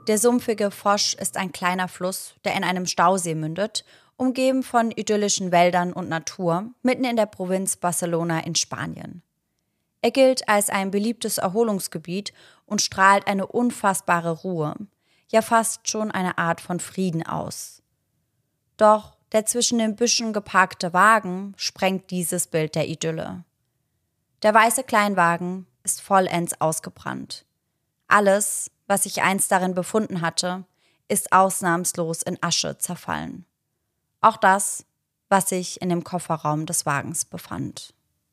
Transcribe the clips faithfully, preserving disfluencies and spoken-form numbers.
Der sumpfige Fosch ist ein kleiner Fluss, der in einem Stausee mündet, umgeben von idyllischen Wäldern und Natur, mitten in der Provinz Barcelona in Spanien. Er gilt als ein beliebtes Erholungsgebiet und strahlt eine unfassbare Ruhe, ja fast schon eine Art von Frieden aus. Doch der zwischen den Büschen geparkte Wagen sprengt dieses Bild der Idylle. Der weiße Kleinwagen ist vollends ausgebrannt. Alles, was sich einst darin befunden hatte, ist ausnahmslos in Asche zerfallen. Auch das, was sich in dem Kofferraum des Wagens befand.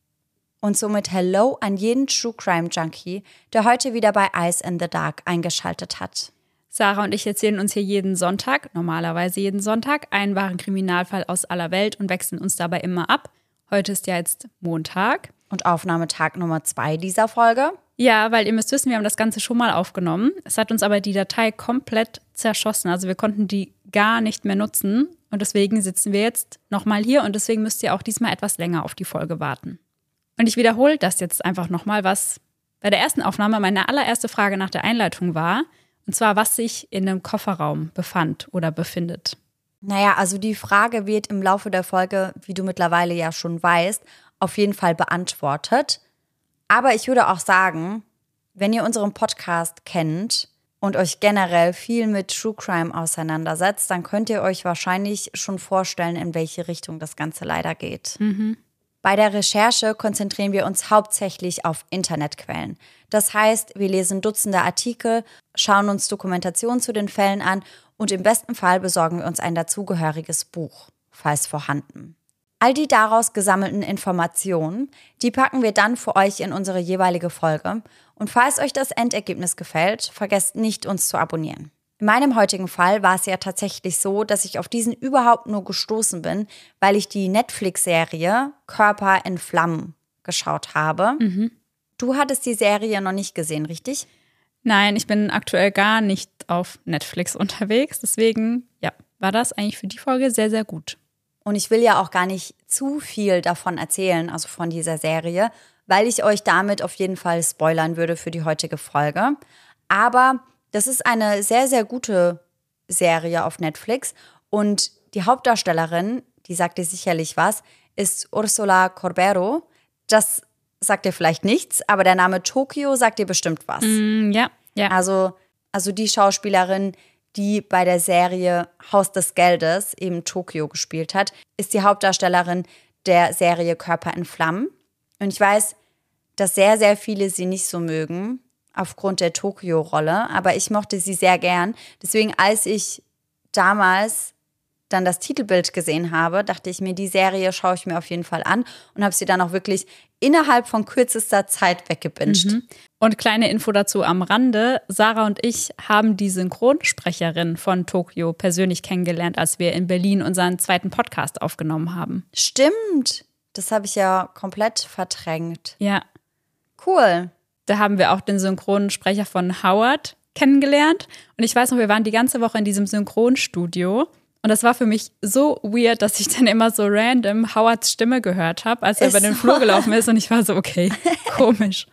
Und somit Hello an jeden True Crime Junkie, der heute wieder bei Eyes in the Dark eingeschaltet hat. Sarah und ich erzählen uns hier jeden Sonntag, normalerweise jeden Sonntag, einen wahren Kriminalfall aus aller Welt und wechseln uns dabei immer ab. Heute ist ja jetzt Montag. Und Aufnahmetag Nummer zwei dieser Folge. Ja, weil ihr müsst wissen, wir haben das Ganze schon mal aufgenommen. Es hat uns aber die Datei komplett zerschossen. Also wir konnten die gar nicht mehr nutzen. Und deswegen sitzen wir jetzt nochmal hier. Und deswegen müsst ihr auch diesmal etwas länger auf die Folge warten. Und ich wiederhole das jetzt einfach nochmal, was bei der ersten Aufnahme meine allererste Frage nach der Einleitung war. Und zwar, was sich in dem Kofferraum befand oder befindet. Naja, also die Frage wird im Laufe der Folge, wie du mittlerweile ja schon weißt, auf jeden Fall beantwortet. Aber ich würde auch sagen, wenn ihr unseren Podcast kennt und euch generell viel mit True Crime auseinandersetzt, dann könnt ihr euch wahrscheinlich schon vorstellen, in welche Richtung das Ganze leider geht. Mhm. Bei der Recherche konzentrieren wir uns hauptsächlich auf Internetquellen. Das heißt, wir lesen Dutzende Artikel, schauen uns Dokumentationen zu den Fällen an und im besten Fall besorgen wir uns ein dazugehöriges Buch, falls vorhanden. All die daraus gesammelten Informationen, die packen wir dann für euch in unsere jeweilige Folge. Und falls euch das Endergebnis gefällt, vergesst nicht, uns zu abonnieren. In meinem heutigen Fall war es ja tatsächlich so, dass ich auf diesen überhaupt nur gestoßen bin, weil ich die Netflix-Serie Körper in Flammen geschaut habe. Mhm. Du hattest die Serie noch nicht gesehen, richtig? Nein, ich bin aktuell gar nicht auf Netflix unterwegs. Deswegen, ja, war das eigentlich für die Folge sehr, sehr gut. Und ich will ja auch gar nicht zu viel davon erzählen, also von dieser Serie, weil ich euch damit auf jeden Fall spoilern würde für die heutige Folge. Aber das ist eine sehr, sehr gute Serie auf Netflix. Und die Hauptdarstellerin, die sagt dir sicherlich was, ist Ursula Corbero. Das sagt dir vielleicht nichts, aber der Name Tokio sagt dir bestimmt was. Mm, ja, ja. Also, also die Schauspielerin, die bei der Serie Haus des Geldes eben Tokio gespielt hat, ist die Hauptdarstellerin der Serie Körper in Flammen. Und ich weiß, dass sehr, sehr viele sie nicht so mögen, aufgrund der Tokio-Rolle. Aber ich mochte sie sehr gern. Deswegen, als ich damals dann das Titelbild gesehen habe, dachte ich mir, die Serie schaue ich mir auf jeden Fall an und habe sie dann auch wirklich innerhalb von kürzester Zeit weggebinged. Mhm. Und kleine Info dazu am Rande, Sarah und ich haben die Synchronsprecherin von Tokio persönlich kennengelernt, als wir in Berlin unseren zweiten Podcast aufgenommen haben. Stimmt, das habe ich ja komplett verdrängt. Ja. Cool. Da haben wir auch den Synchronsprecher von Howard kennengelernt. Und ich weiß noch, wir waren die ganze Woche in diesem Synchronstudio. Und das war für mich so weird, dass ich dann immer so random Howards Stimme gehört habe, als er über den Flur gelaufen ist. Und ich war so, okay, komisch.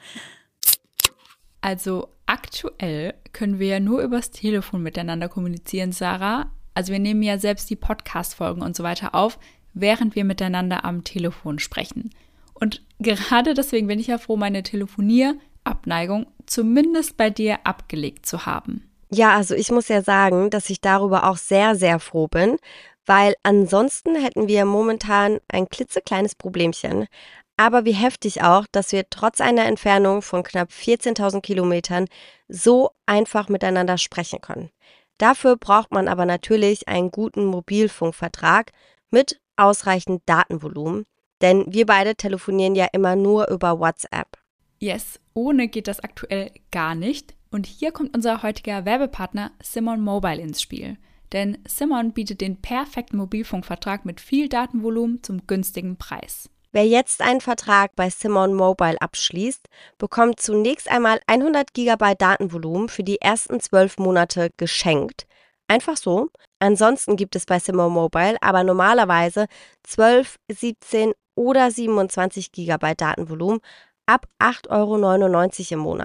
Also aktuell können wir ja nur übers Telefon miteinander kommunizieren, Sarah. Also wir nehmen ja selbst die Podcast-Folgen und so weiter auf, während wir miteinander am Telefon sprechen. Und gerade deswegen bin ich ja froh, meine Telefonierabneigung zumindest bei dir abgelegt zu haben. Ja, also ich muss ja sagen, dass ich darüber auch sehr, sehr froh bin, weil ansonsten hätten wir momentan ein klitzekleines Problemchen. Aber wie heftig auch, dass wir trotz einer Entfernung von knapp vierzehntausend Kilometern so einfach miteinander sprechen können. Dafür braucht man aber natürlich einen guten Mobilfunkvertrag mit ausreichend Datenvolumen, denn wir beide telefonieren ja immer nur über WhatsApp. Yes, ohne geht das aktuell gar nicht. Und hier kommt unser heutiger Werbepartner Simon Mobile ins Spiel. Denn Simon bietet den perfekten Mobilfunkvertrag mit viel Datenvolumen zum günstigen Preis. Wer jetzt einen Vertrag bei Simon Mobile abschließt, bekommt zunächst einmal hundert Gigabyte Datenvolumen für die ersten zwölf Monate geschenkt. Einfach so. Ansonsten gibt es bei Simon Mobile aber normalerweise zwölf, siebzehn oder siebenundzwanzig Gigabyte Datenvolumen ab acht Euro neunundneunzig im Monat.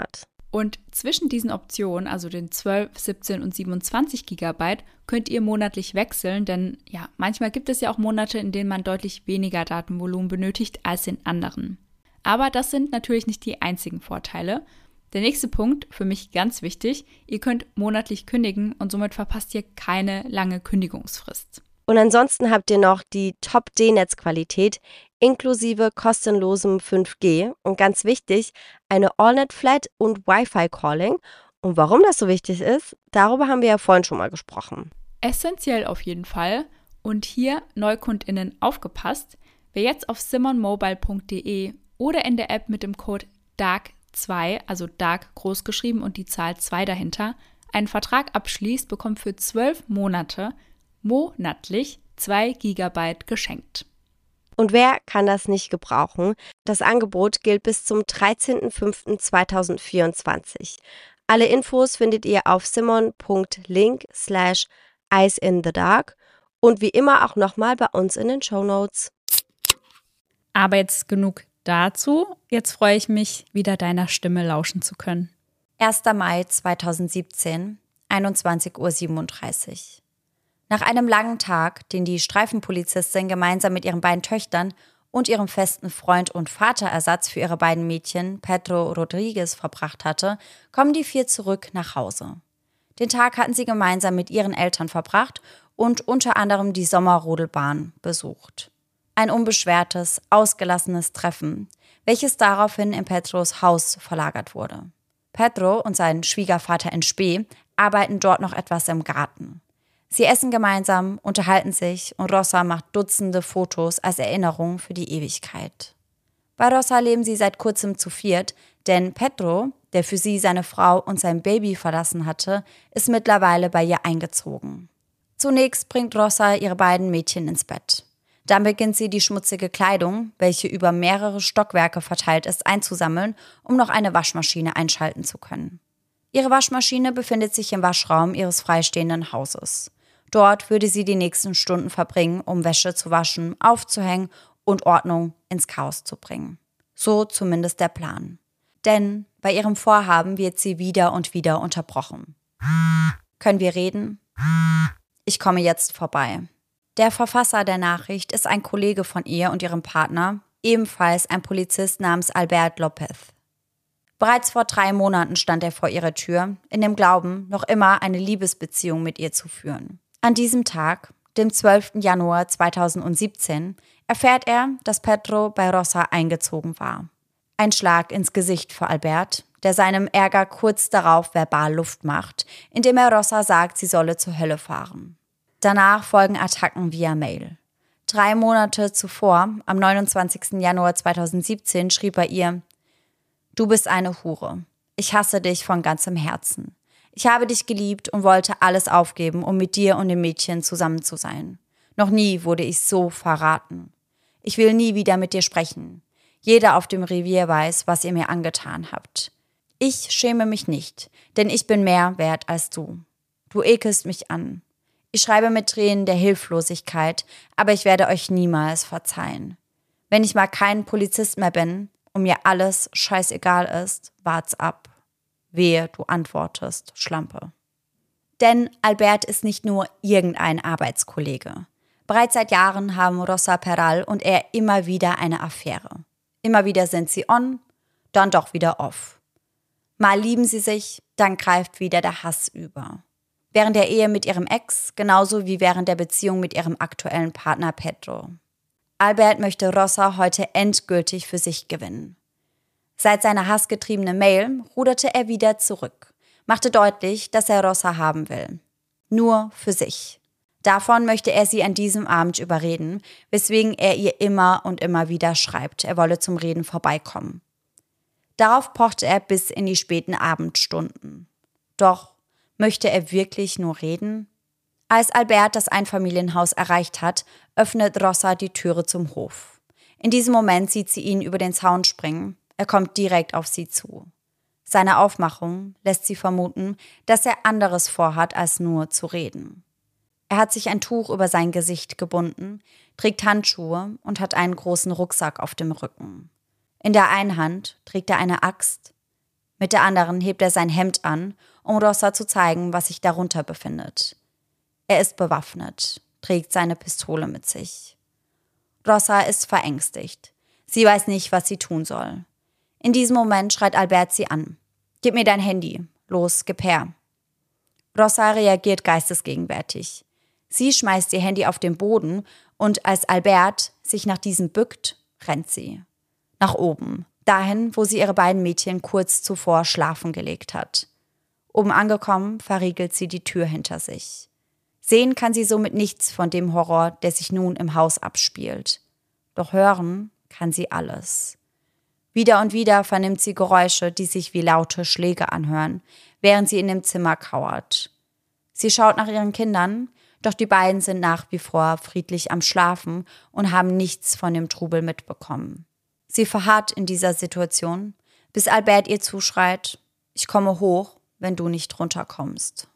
Und zwischen diesen Optionen, also den zwölf, siebzehn und siebenundzwanzig Gigabyte, könnt ihr monatlich wechseln, denn ja, manchmal gibt es ja auch Monate, in denen man deutlich weniger Datenvolumen benötigt als in anderen. Aber das sind natürlich nicht die einzigen Vorteile. Der nächste Punkt, für mich ganz wichtig, ihr könnt monatlich kündigen und somit verpasst ihr keine lange Kündigungsfrist. Und ansonsten habt ihr noch die Top-D-Netzqualität inklusive kostenlosem fünf G und ganz wichtig, eine AllNet-Flat und Wi-Fi-Calling. Und warum das so wichtig ist, darüber haben wir ja vorhin schon mal gesprochen. Essentiell auf jeden Fall. Und hier NeukundInnen aufgepasst, wer jetzt auf simonmobile punkt de oder in der App mit dem Code D A R K zwei, also D A R K groß geschrieben und die Zahl zwei dahinter, einen Vertrag abschließt, bekommt für zwölf Monate monatlich zwei Gigabyte geschenkt. Und wer kann das nicht gebrauchen? Das Angebot gilt bis zum dreizehnten fünften zweitausendvierundzwanzig. Alle Infos findet ihr auf simon punkt link slash eyes in the dark und wie immer auch nochmal bei uns in den Shownotes. Aber jetzt genug dazu. Jetzt freue ich mich, wieder deiner Stimme lauschen zu können. erster Mai zweitausendsiebzehn, einundzwanzig Uhr siebenunddreißig. Nach einem langen Tag, den die Streifenpolizistin gemeinsam mit ihren beiden Töchtern und ihrem festen Freund und Vaterersatz für ihre beiden Mädchen, Pedro Rodriguez, verbracht hatte, kommen die vier zurück nach Hause. Den Tag hatten sie gemeinsam mit ihren Eltern verbracht und unter anderem die Sommerrodelbahn besucht. Ein unbeschwertes, ausgelassenes Treffen, welches daraufhin in Pedros Haus verlagert wurde. Pedro und sein Schwiegervater in Spee arbeiten dort noch etwas im Garten. Sie essen gemeinsam, unterhalten sich und Rosa macht Dutzende Fotos als Erinnerung für die Ewigkeit. Bei Rosa leben sie seit kurzem zu viert, denn Pedro, der für sie seine Frau und sein Baby verlassen hatte, ist mittlerweile bei ihr eingezogen. Zunächst bringt Rosa ihre beiden Mädchen ins Bett. Dann beginnt sie, die schmutzige Kleidung, welche über mehrere Stockwerke verteilt ist, einzusammeln, um noch eine Waschmaschine einschalten zu können. Ihre Waschmaschine befindet sich im Waschraum ihres freistehenden Hauses. Dort würde sie die nächsten Stunden verbringen, um Wäsche zu waschen, aufzuhängen und Ordnung ins Chaos zu bringen. So zumindest der Plan. Denn bei ihrem Vorhaben wird sie wieder und wieder unterbrochen. Können wir reden? Ich komme jetzt vorbei. Der Verfasser der Nachricht ist ein Kollege von ihr und ihrem Partner, ebenfalls ein Polizist namens Albert Lopez. Bereits vor drei Monaten stand er vor ihrer Tür, in dem Glauben, noch immer eine Liebesbeziehung mit ihr zu führen. An diesem Tag, dem zwölften Januar zweitausendsiebzehn, erfährt er, dass Pedro bei Rosa eingezogen war. Ein Schlag ins Gesicht für Albert, der seinem Ärger kurz darauf verbal Luft macht, indem er Rosa sagt, sie solle zur Hölle fahren. Danach folgen Attacken via Mail. Drei Monate zuvor, am neunundzwanzigsten Januar zweitausendsiebzehn, schrieb er ihr: Du bist eine Hure. Ich hasse dich von ganzem Herzen. Ich habe dich geliebt und wollte alles aufgeben, um mit dir und dem Mädchen zusammen zu sein. Noch nie wurde ich so verraten. Ich will nie wieder mit dir sprechen. Jeder auf dem Revier weiß, was ihr mir angetan habt. Ich schäme mich nicht, denn ich bin mehr wert als du. Du ekelst mich an. Ich schreibe mit Tränen der Hilflosigkeit, aber ich werde euch niemals verzeihen. Wenn ich mal kein Polizist mehr bin und mir alles scheißegal ist, wart's ab. Wehe, du antwortest, Schlampe. Denn Albert ist nicht nur irgendein Arbeitskollege. Bereits seit Jahren haben Rosa Peral und er immer wieder eine Affäre. Immer wieder sind sie on, dann doch wieder off. Mal lieben sie sich, dann greift wieder der Hass über. Während der Ehe mit ihrem Ex, genauso wie während der Beziehung mit ihrem aktuellen Partner Pedro. Albert möchte Rosa heute endgültig für sich gewinnen. Seit seiner hassgetriebenen Mail ruderte er wieder zurück, machte deutlich, dass er Rosa haben will. Nur für sich. Davon möchte er sie an diesem Abend überreden, weswegen er ihr immer und immer wieder schreibt, er wolle zum Reden vorbeikommen. Darauf pochte er bis in die späten Abendstunden. Doch möchte er wirklich nur reden? Als Albert das Einfamilienhaus erreicht hat, öffnet Rosa die Türe zum Hof. In diesem Moment sieht sie ihn über den Zaun springen. Er kommt direkt auf sie zu. Seine Aufmachung lässt sie vermuten, dass er anderes vorhat, als nur zu reden. Er hat sich ein Tuch über sein Gesicht gebunden, trägt Handschuhe und hat einen großen Rucksack auf dem Rücken. In der einen Hand trägt er eine Axt, Mit der anderen hebt er sein Hemd an, um Rosa zu zeigen, was sich darunter befindet. Er ist bewaffnet, trägt seine Pistole mit sich. Rosa ist verängstigt. Sie weiß nicht, was sie tun soll. In diesem Moment schreit Albert sie an. »Gib mir dein Handy. Los, gib her.« Rosa reagiert geistesgegenwärtig. Sie schmeißt ihr Handy auf den Boden und als Albert sich nach diesem bückt, rennt sie. Nach oben, dahin, wo sie ihre beiden Mädchen kurz zuvor schlafen gelegt hat. Oben angekommen, verriegelt sie die Tür hinter sich. Sehen kann sie somit nichts von dem Horror, der sich nun im Haus abspielt. Doch hören kann sie alles. Wieder und wieder vernimmt sie Geräusche, die sich wie laute Schläge anhören, während sie in dem Zimmer kauert. Sie schaut nach ihren Kindern, doch die beiden sind nach wie vor friedlich am Schlafen und haben nichts von dem Trubel mitbekommen. Sie verharrt in dieser Situation, bis Albert ihr zuschreit, »Ich komme hoch, wenn du nicht runterkommst.«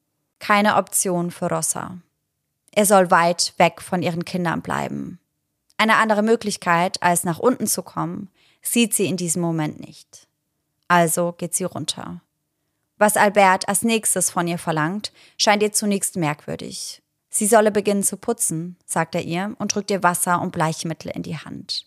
Keine Option für Rosa. Er soll weit weg von ihren Kindern bleiben. Eine andere Möglichkeit, als nach unten zu kommen, sieht sie in diesem Moment nicht. Also geht sie runter. Was Albert als nächstes von ihr verlangt, scheint ihr zunächst merkwürdig. Sie solle beginnen zu putzen, sagt er ihr und drückt ihr Wasser und Bleichmittel in die Hand.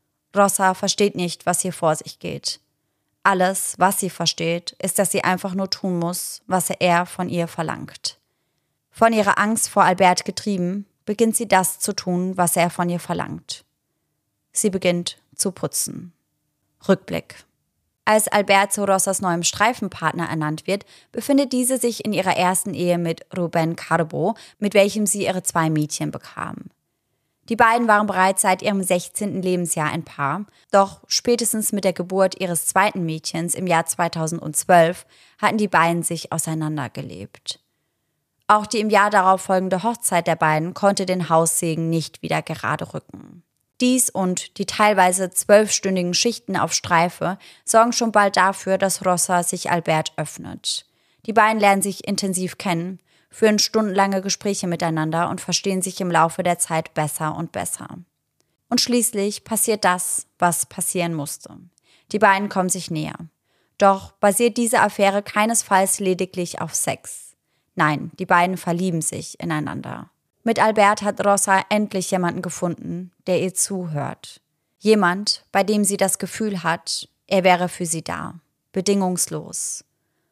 Rosa versteht nicht, was hier vor sich geht. Alles, was sie versteht, ist, dass sie einfach nur tun muss, was er von ihr verlangt. Von ihrer Angst vor Albert getrieben, beginnt sie das zu tun, was er von ihr verlangt. Sie beginnt zu putzen. Rückblick. Als Albert zu Rosas neuem Streifenpartner ernannt wird, befindet diese sich in ihrer ersten Ehe mit Rubén Carbo, mit welchem sie ihre zwei Mädchen bekam. Die beiden waren bereits seit ihrem sechzehnten Lebensjahr ein Paar, doch spätestens mit der Geburt ihres zweiten Mädchens im Jahr zweitausendzwölf hatten die beiden sich auseinandergelebt. Auch die im Jahr darauf folgende Hochzeit der beiden konnte den Haussegen nicht wieder gerade rücken. Dies und die teilweise zwölfstündigen Schichten auf Streife sorgen schon bald dafür, dass Rosa sich Albert öffnet. Die beiden lernen sich intensiv kennen, führen stundenlange Gespräche miteinander und verstehen sich im Laufe der Zeit besser und besser. Und schließlich passiert das, was passieren musste. Die beiden kommen sich näher. Doch basiert diese Affäre keinesfalls lediglich auf Sex. Nein, die beiden verlieben sich ineinander. Mit Albert hat Rosa endlich jemanden gefunden, der ihr zuhört. Jemand, bei dem sie das Gefühl hat, er wäre für sie da, bedingungslos.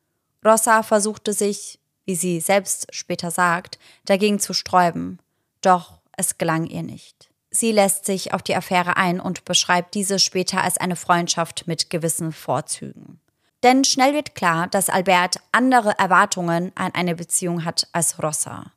Rosa versuchte sich, wie sie selbst später sagt, dagegen zu sträuben, doch es gelang ihr nicht. Sie lässt sich auf die Affäre ein und beschreibt diese später als eine Freundschaft mit gewissen Vorzügen. Denn schnell wird klar, dass Albert andere Erwartungen an eine Beziehung hat als Rosa.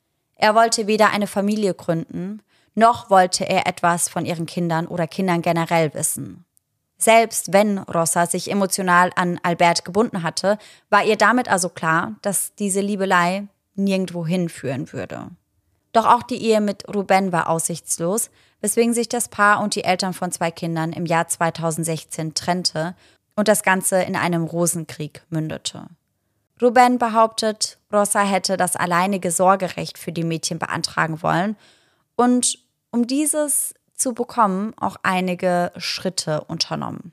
Er wollte weder eine Familie gründen, noch wollte er etwas von ihren Kindern oder Kindern generell wissen. Selbst wenn Rosa sich emotional an Albert gebunden hatte, war ihr damit also klar, dass diese Liebelei nirgendwo hinführen würde. Doch auch die Ehe mit Rubén war aussichtslos, weswegen sich das Paar und die Eltern von zwei Kindern im Jahr zweitausendsechzehn trennte und das Ganze in einem Rosenkrieg mündete. Rubén behauptet, Rosa hätte das alleinige Sorgerecht für die Mädchen beantragen wollen und um dieses zu bekommen auch einige Schritte unternommen.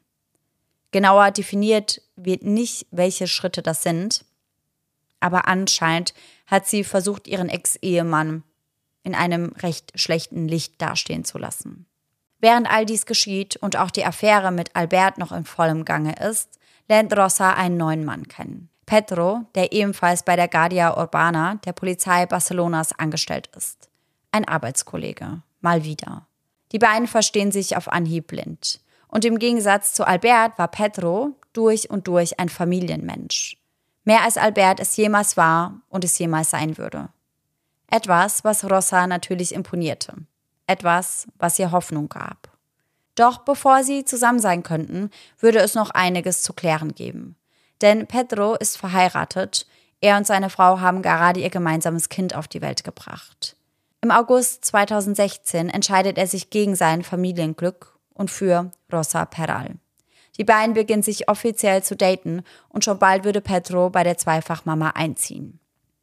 Genauer definiert wird nicht, welche Schritte das sind, aber anscheinend hat sie versucht, ihren Ex-Ehemann in einem recht schlechten Licht dastehen zu lassen. Während all dies geschieht und auch die Affäre mit Albert noch in vollem Gange ist, lernt Rosa einen neuen Mann kennen. Pedro, der ebenfalls bei der Guardia Urbana, der Polizei Barcelonas, angestellt ist. Ein Arbeitskollege. Mal wieder. Die beiden verstehen sich auf Anhieb blind. Und im Gegensatz zu Albert war Pedro durch und durch ein Familienmensch. Mehr als Albert es jemals war und es jemals sein würde. Etwas, was Rosa natürlich imponierte. Etwas, was ihr Hoffnung gab. Doch bevor sie zusammen sein könnten, würde es noch einiges zu klären geben. Denn Pedro ist verheiratet, er und seine Frau haben gerade ihr gemeinsames Kind auf die Welt gebracht. Im August zweitausendsechzehn entscheidet er sich gegen sein Familienglück und für Rosa Peral. Die beiden beginnen sich offiziell zu daten und schon bald würde Pedro bei der Zweifachmama einziehen.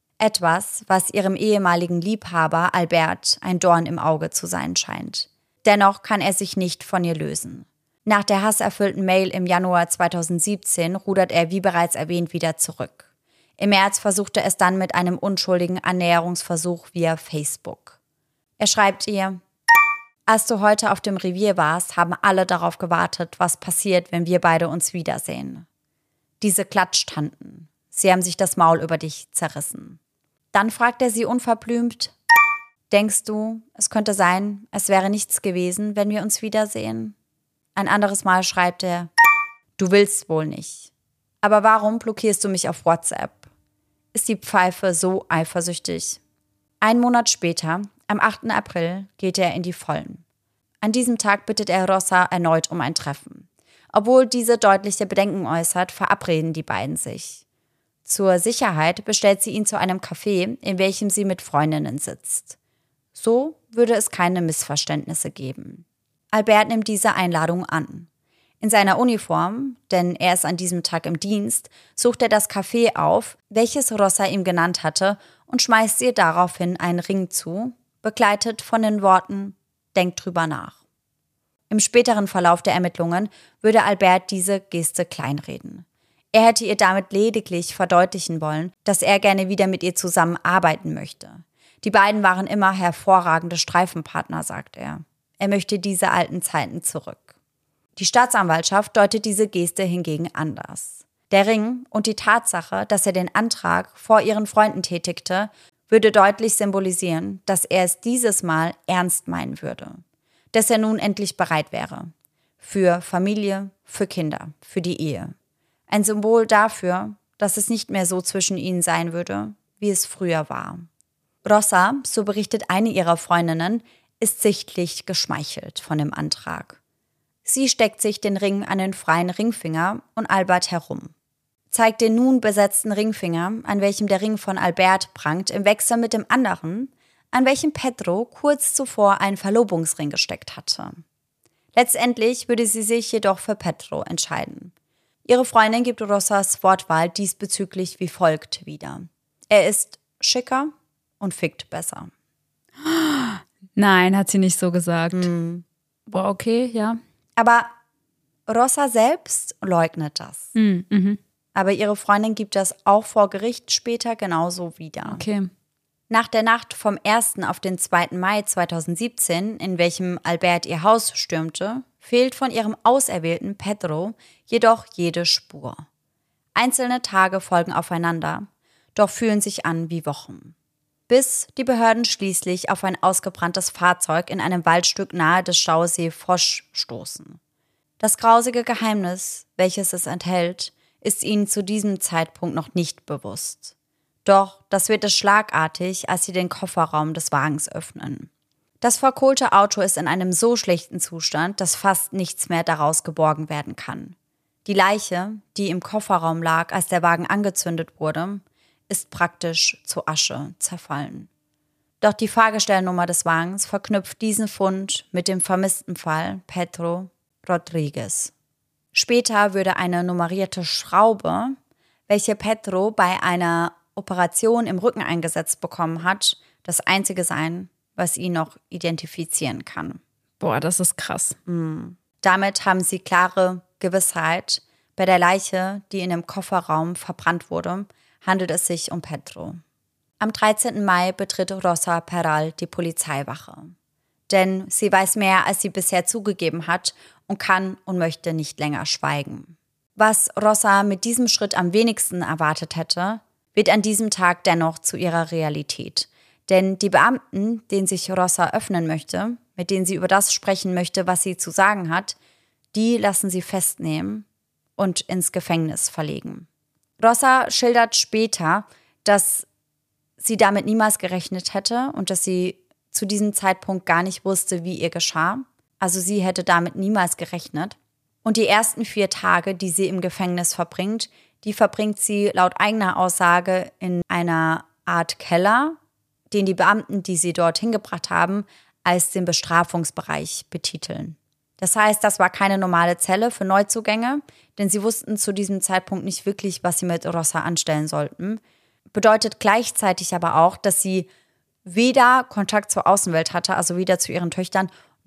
Etwas, was ihrem ehemaligen Liebhaber Albert ein Dorn im Auge zu sein scheint. Dennoch kann er sich nicht von ihr lösen. Nach der hasserfüllten Mail im Januar zweitausendsiebzehn rudert er, wie bereits erwähnt, wieder zurück. Im März versucht er es dann mit einem unschuldigen Annäherungsversuch via Facebook. Er schreibt ihr: Als du heute auf dem Revier warst, haben alle darauf gewartet, was passiert, wenn wir beide uns wiedersehen. Diese Klatschtanten, sie haben sich das Maul über dich zerrissen. Dann fragt er sie unverblümt: Denkst du, es könnte sein, es wäre nichts gewesen, wenn wir uns wiedersehen? Ein anderes Mal schreibt er: Du willst wohl nicht. Aber warum blockierst du mich auf WhatsApp? Ist die Pfeife so eifersüchtig? Einen Monat später, am achten April, geht er in die Vollen. An diesem Tag bittet er Rosa erneut um ein Treffen. Obwohl diese deutliche Bedenken äußert, verabreden die beiden sich. Zur Sicherheit bestellt sie ihn zu einem Café, in welchem sie mit Freundinnen sitzt. So würde es keine Missverständnisse geben. Albert nimmt diese Einladung an. In seiner Uniform, denn er ist an diesem Tag im Dienst, sucht er das Café auf, welches Rosa ihm genannt hatte, und schmeißt ihr daraufhin einen Ring zu, begleitet von den Worten: Denk drüber nach. Im späteren Verlauf der Ermittlungen würde Albert diese Geste kleinreden. Er hätte ihr damit lediglich verdeutlichen wollen, dass er gerne wieder mit ihr zusammenarbeiten möchte. Die beiden waren immer hervorragende Streifenpartner, sagt er. Er möchte diese alten Zeiten zurück. Die Staatsanwaltschaft deutet diese Geste hingegen anders. Der Ring und die Tatsache, dass er den Antrag vor ihren Freunden tätigte, würde deutlich symbolisieren, dass er es dieses Mal ernst meinen würde. Dass er nun endlich bereit wäre. Für Familie, für Kinder, für die Ehe. Ein Symbol dafür, dass es nicht mehr so zwischen ihnen sein würde, wie es früher war. Rosa, so berichtet eine ihrer Freundinnen, ist sichtlich geschmeichelt von dem Antrag. Sie steckt sich den Ring an den freien Ringfinger und Albert herum. Zeigt den nun besetzten Ringfinger, an welchem der Ring von Albert prangt, im Wechsel mit dem anderen, an welchem Pedro kurz zuvor einen Verlobungsring gesteckt hatte. Letztendlich würde sie sich jedoch für Pedro entscheiden. Ihre Freundin gibt Rosas Wortwahl diesbezüglich wie folgt wieder: Er ist schicker und fickt besser. Nein, hat sie nicht so gesagt. Mhm. Boah, okay, ja. Aber Rosa selbst leugnet das. Mhm, mhm. Aber ihre Freundin gibt das auch vor Gericht später genauso wieder. Okay. Nach der Nacht vom ersten auf den zweiten Mai zweitausendsiebzehn, in welchem Albert ihr Haus stürmte, fehlt von ihrem Auserwählten Pedro jedoch jede Spur. Einzelne Tage folgen aufeinander, doch fühlen sich an wie Wochen. Bis die Behörden schließlich auf ein ausgebranntes Fahrzeug in einem Waldstück nahe des Stausee Fosch stoßen. Das grausige Geheimnis, welches es enthält, ist ihnen zu diesem Zeitpunkt noch nicht bewusst. Doch das wird es schlagartig, als sie den Kofferraum des Wagens öffnen. Das verkohlte Auto ist in einem so schlechten Zustand, dass fast nichts mehr daraus geborgen werden kann. Die Leiche, die im Kofferraum lag, als der Wagen angezündet wurde, ist praktisch zu Asche zerfallen. Doch die Fahrgestellnummer des Wagens verknüpft diesen Fund mit dem vermissten Fall Pedro Rodriguez. Später würde eine nummerierte Schraube, welche Pedro bei einer Operation im Rücken eingesetzt bekommen hat, das einzige sein, was ihn noch identifizieren kann. Boah, das ist krass. Mhm. Damit haben sie klare Gewissheit, bei der Leiche, die in dem Kofferraum verbrannt wurde, handelt es sich um Pedro. Am dreizehnten Mai betritt Rosa Peral die Polizeiwache. Denn sie weiß mehr, als sie bisher zugegeben hat und kann und möchte nicht länger schweigen. Was Rosa mit diesem Schritt am wenigsten erwartet hätte, wird an diesem Tag dennoch zu ihrer Realität. Denn die Beamten, denen sich Rosa öffnen möchte, mit denen sie über das sprechen möchte, was sie zu sagen hat, die lassen sie festnehmen und ins Gefängnis verlegen. Rosa schildert später, dass sie damit niemals gerechnet hätte und dass sie zu diesem Zeitpunkt gar nicht wusste, wie ihr geschah. Also sie hätte damit niemals gerechnet. Und die ersten vier Tage, die sie im Gefängnis verbringt, die verbringt sie laut eigener Aussage in einer Art Keller, den die Beamten, die sie dort hingebracht haben, als den Bestrafungsbereich betiteln. Das heißt, das war keine normale Zelle für Neuzugänge, denn sie wussten zu diesem Zeitpunkt nicht wirklich, was sie mit Rosa anstellen sollten. Bedeutet gleichzeitig aber auch, dass sie weder Kontakt zur Außenwelt hatte, also weder zu ihren Töchtern,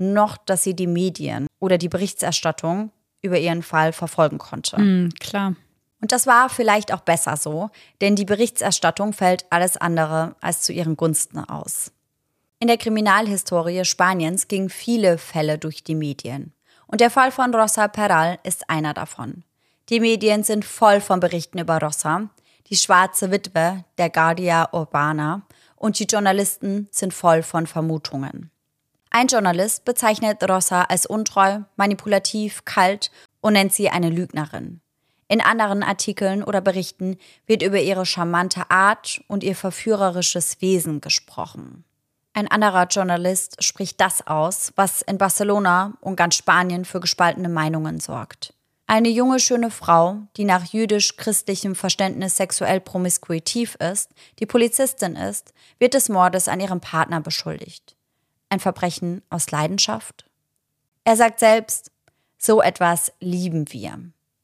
noch dass sie die Medien oder die Berichterstattung über ihren Fall verfolgen konnte. Mm, klar. Und das war vielleicht auch besser so, denn die Berichterstattung fällt alles andere als zu ihren Gunsten aus. In der Kriminalhistorie Spaniens gingen viele Fälle durch die Medien. Und der Fall von Rosa Peral ist einer davon. Die Medien sind voll von Berichten über Rosa, die schwarze Witwe der Guardia Urbana, und die Journalisten sind voll von Vermutungen. Ein Journalist bezeichnet Rosa als untreu, manipulativ, kalt und nennt sie eine Lügnerin. In anderen Artikeln oder Berichten wird über ihre charmante Art und ihr verführerisches Wesen gesprochen. Ein anderer Journalist spricht das aus, was in Barcelona und ganz Spanien für gespaltene Meinungen sorgt. Eine junge, schöne Frau, die nach jüdisch-christlichem Verständnis sexuell promiskuitiv ist, die Polizistin ist, wird des Mordes an ihrem Partner beschuldigt. Ein Verbrechen aus Leidenschaft? Er sagt selbst, so etwas lieben wir.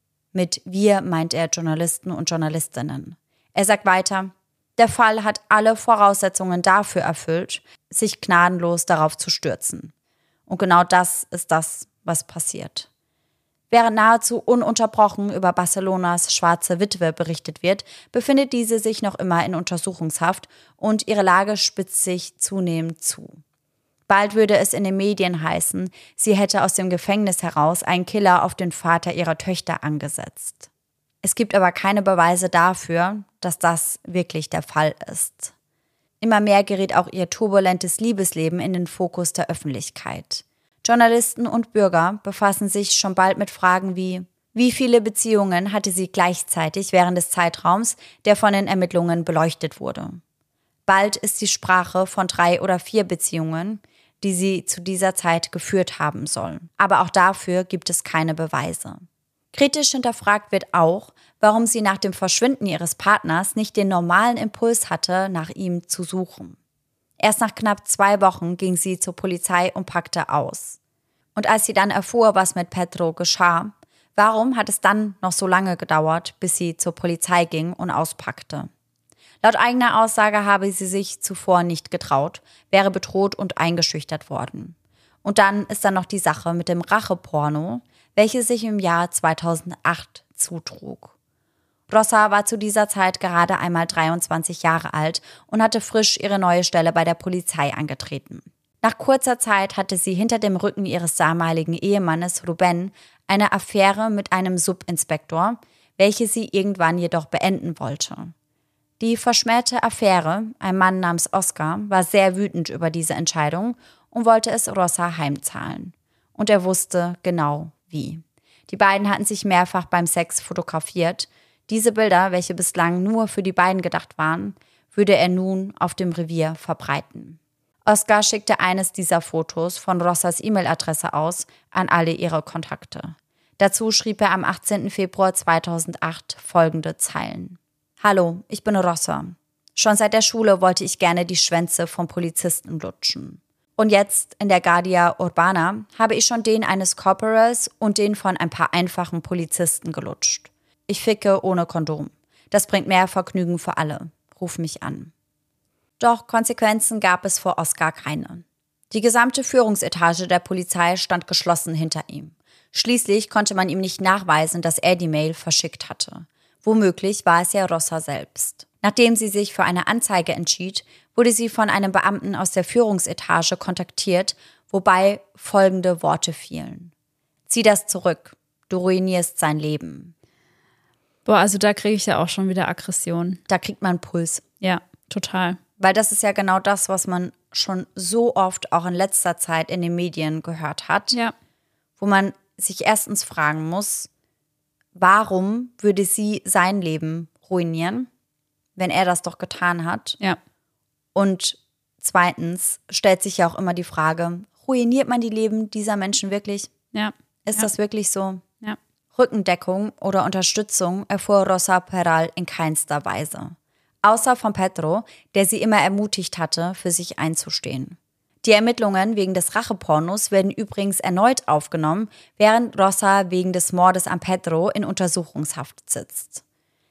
Mit wir meint er Journalisten und Journalistinnen. Er sagt weiter, der Fall hat alle Voraussetzungen dafür erfüllt, sich gnadenlos darauf zu stürzen. Und genau das ist das, was passiert. Während nahezu ununterbrochen über Barcelonas schwarze Witwe berichtet wird, befindet diese sich noch immer in Untersuchungshaft und ihre Lage spitzt sich zunehmend zu. Bald würde es in den Medien heißen, sie hätte aus dem Gefängnis heraus einen Killer auf den Vater ihrer Töchter angesetzt. Es gibt aber keine Beweise dafür, dass das wirklich der Fall ist. Immer mehr gerät auch ihr turbulentes Liebesleben in den Fokus der Öffentlichkeit. Journalisten und Bürger befassen sich schon bald mit Fragen wie: Wie viele Beziehungen hatte sie gleichzeitig während des Zeitraums, der von den Ermittlungen beleuchtet wurde? Bald ist die Sprache von drei oder vier Beziehungen, die sie zu dieser Zeit geführt haben soll. Aber auch dafür gibt es keine Beweise. Kritisch hinterfragt wird auch, warum sie nach dem Verschwinden ihres Partners nicht den normalen Impuls hatte, nach ihm zu suchen. Erst nach knapp zwei Wochen ging sie zur Polizei und packte aus. Und als sie dann erfuhr, was mit Pedro geschah, warum hat es dann noch so lange gedauert, bis sie zur Polizei ging und auspackte? Laut eigener Aussage habe sie sich zuvor nicht getraut, wäre bedroht und eingeschüchtert worden. Und dann ist da noch die Sache mit dem Racheporno, welche sich im Jahr zweitausendacht zutrug. Rosa war zu dieser Zeit gerade einmal dreiundzwanzig Jahre alt und hatte frisch ihre neue Stelle bei der Polizei angetreten. Nach kurzer Zeit hatte sie hinter dem Rücken ihres damaligen Ehemannes Rubén eine Affäre mit einem Subinspektor, welche sie irgendwann jedoch beenden wollte. Die verschmähte Affäre, ein Mann namens Oscar, war sehr wütend über diese Entscheidung und wollte es Rosa heimzahlen. Und er wusste genau wie. Die beiden hatten sich mehrfach beim Sex fotografiert. Diese Bilder, welche bislang nur für die beiden gedacht waren, würde er nun auf dem Revier verbreiten. Oscar schickte eines dieser Fotos von Rosas E-Mail-Adresse aus an alle ihre Kontakte. Dazu schrieb er am achtzehnten Februar zweitausendacht folgende Zeilen. Hallo, ich bin Rosa. Schon seit der Schule wollte ich gerne die Schwänze von Polizisten lutschen. Und jetzt in der Guardia Urbana habe ich schon den eines Corporals und den von ein paar einfachen Polizisten gelutscht. Ich ficke ohne Kondom. Das bringt mehr Vergnügen für alle. Ruf mich an. Doch Konsequenzen gab es vor Oscar keine. Die gesamte Führungsetage der Polizei stand geschlossen hinter ihm. Schließlich konnte man ihm nicht nachweisen, dass er die Mail verschickt hatte. Womöglich war es ja Rosa selbst. Nachdem sie sich für eine Anzeige entschied, wurde sie von einem Beamten aus der Führungsetage kontaktiert, wobei folgende Worte fielen. Zieh das zurück, du ruinierst sein Leben. Boah, also da kriege ich ja auch schon wieder Aggression. Da kriegt man Puls. Ja, total. Weil das ist ja genau das, was man schon so oft auch in letzter Zeit in den Medien gehört hat. Ja. Wo man sich erstens fragen muss, warum würde sie sein Leben ruinieren, wenn er das doch getan hat? Ja. Und zweitens stellt sich ja auch immer die Frage, ruiniert man die Leben dieser Menschen wirklich? Ja. Ist ja. das wirklich so? Ja. Rückendeckung oder Unterstützung erfuhr Rosa Peral in keinster Weise. Außer von Pedro, der sie immer ermutigt hatte, für sich einzustehen. Die Ermittlungen wegen des Rachepornos werden übrigens erneut aufgenommen, während Rosa wegen des Mordes an Pedro in Untersuchungshaft sitzt.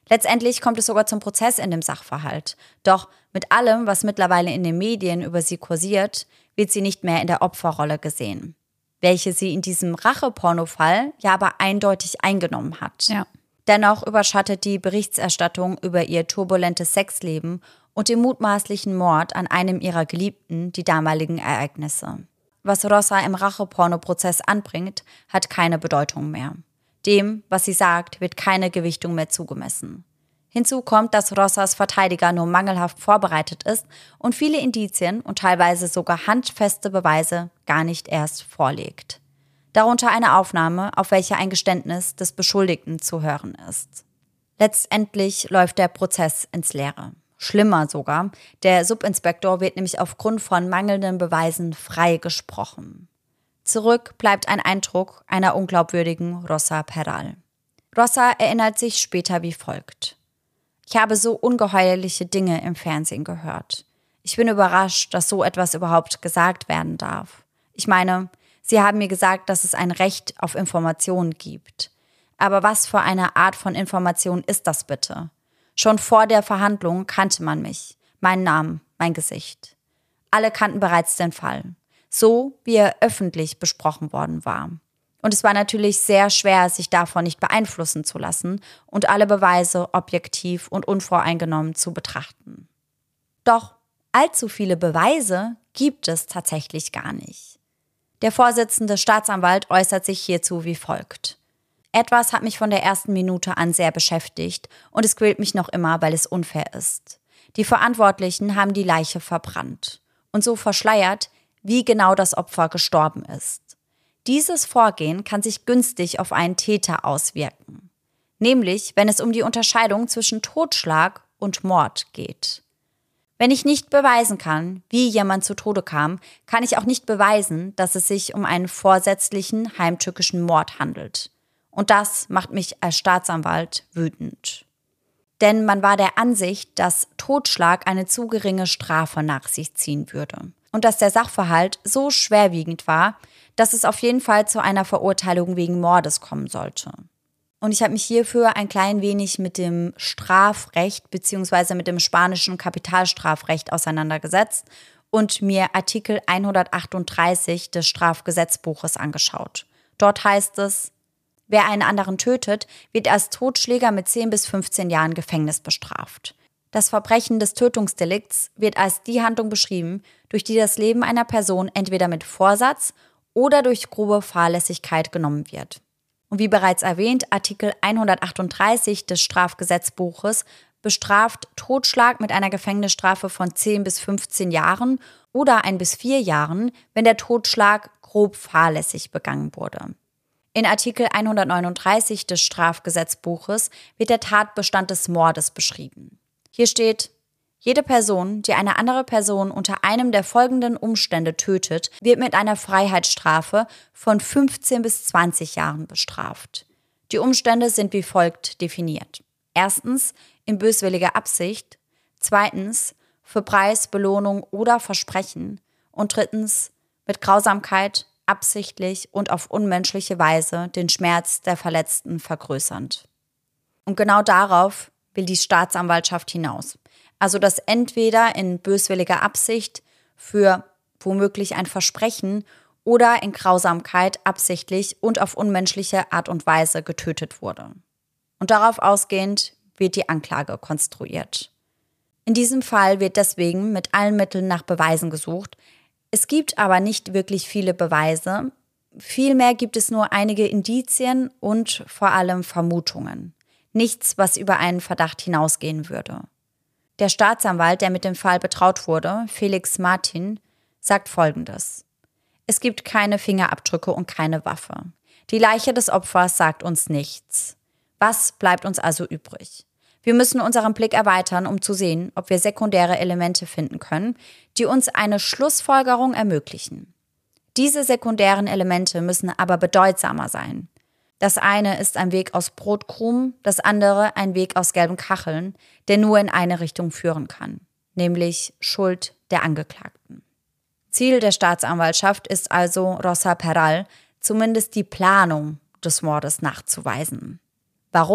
Letztendlich kommt es sogar zum Prozess in dem Sachverhalt. Doch mit allem, was mittlerweile in den Medien über sie kursiert, wird sie nicht mehr in der Opferrolle gesehen, welche sie in diesem Rache-Porno-Fall ja aber eindeutig eingenommen hat. Ja. Dennoch überschattet die Berichterstattung über ihr turbulentes Sexleben und den mutmaßlichen Mord an einem ihrer Geliebten die damaligen Ereignisse. Was Rosa im Rache-Porno-Prozess anbringt, hat keine Bedeutung mehr. Dem, was sie sagt, wird keine Gewichtung mehr zugemessen. Hinzu kommt, dass Rosas Verteidiger nur mangelhaft vorbereitet ist und viele Indizien und teilweise sogar handfeste Beweise gar nicht erst vorlegt. Darunter eine Aufnahme, auf welcher ein Geständnis des Beschuldigten zu hören ist. Letztendlich läuft der Prozess ins Leere. Schlimmer sogar, der Subinspektor wird nämlich aufgrund von mangelnden Beweisen freigesprochen. Zurück bleibt ein Eindruck einer unglaubwürdigen Rosa Peral. Rosa erinnert sich später wie folgt. Ich habe so ungeheuerliche Dinge im Fernsehen gehört. Ich bin überrascht, dass so etwas überhaupt gesagt werden darf. Ich meine, sie haben mir gesagt, dass es ein Recht auf Informationen gibt. Aber was für eine Art von Information ist das bitte? Schon vor der Verhandlung kannte man mich, meinen Namen, mein Gesicht. Alle kannten bereits den Fall. So, wie er öffentlich besprochen worden war. Und es war natürlich sehr schwer, sich davon nicht beeinflussen zu lassen und alle Beweise objektiv und unvoreingenommen zu betrachten. Doch allzu viele Beweise gibt es tatsächlich gar nicht. Der Vorsitzende Staatsanwalt äußert sich hierzu wie folgt. Etwas hat mich von der ersten Minute an sehr beschäftigt und es quält mich noch immer, weil es unfair ist. Die Verantwortlichen haben die Leiche verbrannt und so verschleiert, wie genau das Opfer gestorben ist. Dieses Vorgehen kann sich günstig auf einen Täter auswirken. Nämlich, wenn es um die Unterscheidung zwischen Totschlag und Mord geht. Wenn ich nicht beweisen kann, wie jemand zu Tode kam, kann ich auch nicht beweisen, dass es sich um einen vorsätzlichen, heimtückischen Mord handelt. Und das macht mich als Staatsanwalt wütend. Denn man war der Ansicht, dass Totschlag eine zu geringe Strafe nach sich ziehen würde. Und dass der Sachverhalt so schwerwiegend war, dass es auf jeden Fall zu einer Verurteilung wegen Mordes kommen sollte. Und ich habe mich hierfür ein klein wenig mit dem Strafrecht bzw. mit dem spanischen Kapitalstrafrecht auseinandergesetzt und mir Artikel hundertachtunddreißig des Strafgesetzbuches angeschaut. Dort heißt es, wer einen anderen tötet, wird als Totschläger mit zehn bis fünfzehn Jahren Gefängnis bestraft. Das Verbrechen des Tötungsdelikts wird als die Handlung beschrieben, durch die das Leben einer Person entweder mit Vorsatz oder durch grobe Fahrlässigkeit genommen wird. Und wie bereits erwähnt, Artikel hundertachtunddreißig des Strafgesetzbuches bestraft Totschlag mit einer Gefängnisstrafe von zehn bis fünfzehn Jahren oder ein bis vier Jahren, wenn der Totschlag grob fahrlässig begangen wurde. In Artikel hundertneununddreißig des Strafgesetzbuches wird der Tatbestand des Mordes beschrieben. Hier steht, jede Person, die eine andere Person unter einem der folgenden Umstände tötet, wird mit einer Freiheitsstrafe von fünfzehn bis zwanzig Jahren bestraft. Die Umstände sind wie folgt definiert. Erstens, in böswilliger Absicht. Zweitens, für Preis, Belohnung oder Versprechen. Und drittens, mit Grausamkeit, absichtlich und auf unmenschliche Weise den Schmerz der Verletzten vergrößernd. Und genau darauf will die Staatsanwaltschaft hinaus. Also dass entweder in böswilliger Absicht für womöglich ein Versprechen oder in Grausamkeit absichtlich und auf unmenschliche Art und Weise getötet wurde. Und darauf ausgehend wird die Anklage konstruiert. In diesem Fall wird deswegen mit allen Mitteln nach Beweisen gesucht. Es gibt aber nicht wirklich viele Beweise. Vielmehr gibt es nur einige Indizien und vor allem Vermutungen. Nichts, was über einen Verdacht hinausgehen würde. Der Staatsanwalt, der mit dem Fall betraut wurde, Felix Martin, sagt Folgendes. Es gibt keine Fingerabdrücke und keine Waffe. Die Leiche des Opfers sagt uns nichts. Was bleibt uns also übrig? Wir müssen unseren Blick erweitern, um zu sehen, ob wir sekundäre Elemente finden können, die uns eine Schlussfolgerung ermöglichen. Diese sekundären Elemente müssen aber bedeutsamer sein. Das eine ist ein Weg aus Brotkrumen, das andere ein Weg aus gelben Kacheln, der nur in eine Richtung führen kann, nämlich Schuld der Angeklagten. Ziel der Staatsanwaltschaft ist also, Rosa Peral zumindest die Planung des Mordes nachzuweisen. Warum?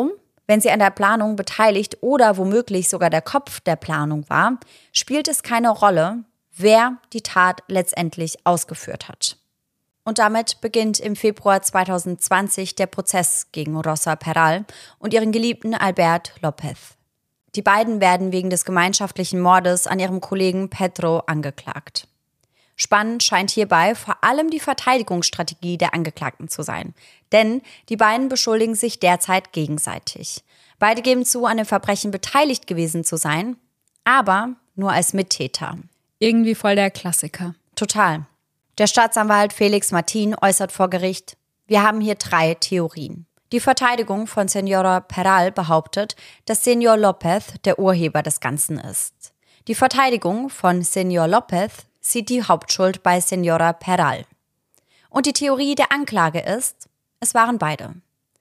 Wenn sie an der Planung beteiligt oder womöglich sogar der Kopf der Planung war, spielt es keine Rolle, wer die Tat letztendlich ausgeführt hat. Und damit beginnt im Februar zweitausendzwanzig der Prozess gegen Rosa Peral und ihren Geliebten Albert López. Die beiden werden wegen des gemeinschaftlichen Mordes an ihrem Kollegen Pedro angeklagt. Spannend scheint hierbei vor allem die Verteidigungsstrategie der Angeklagten zu sein. Denn die beiden beschuldigen sich derzeit gegenseitig. Beide geben zu, an dem Verbrechen beteiligt gewesen zu sein, aber nur als Mittäter. Irgendwie voll der Klassiker. Total. Der Staatsanwalt Felix Martin äußert vor Gericht: Wir haben hier drei Theorien. Die Verteidigung von Señora Peral behauptet, dass Señor López der Urheber des Ganzen ist. Die Verteidigung von Señor López sieht die Hauptschuld bei Señora Peral. Und die Theorie der Anklage ist, es waren beide.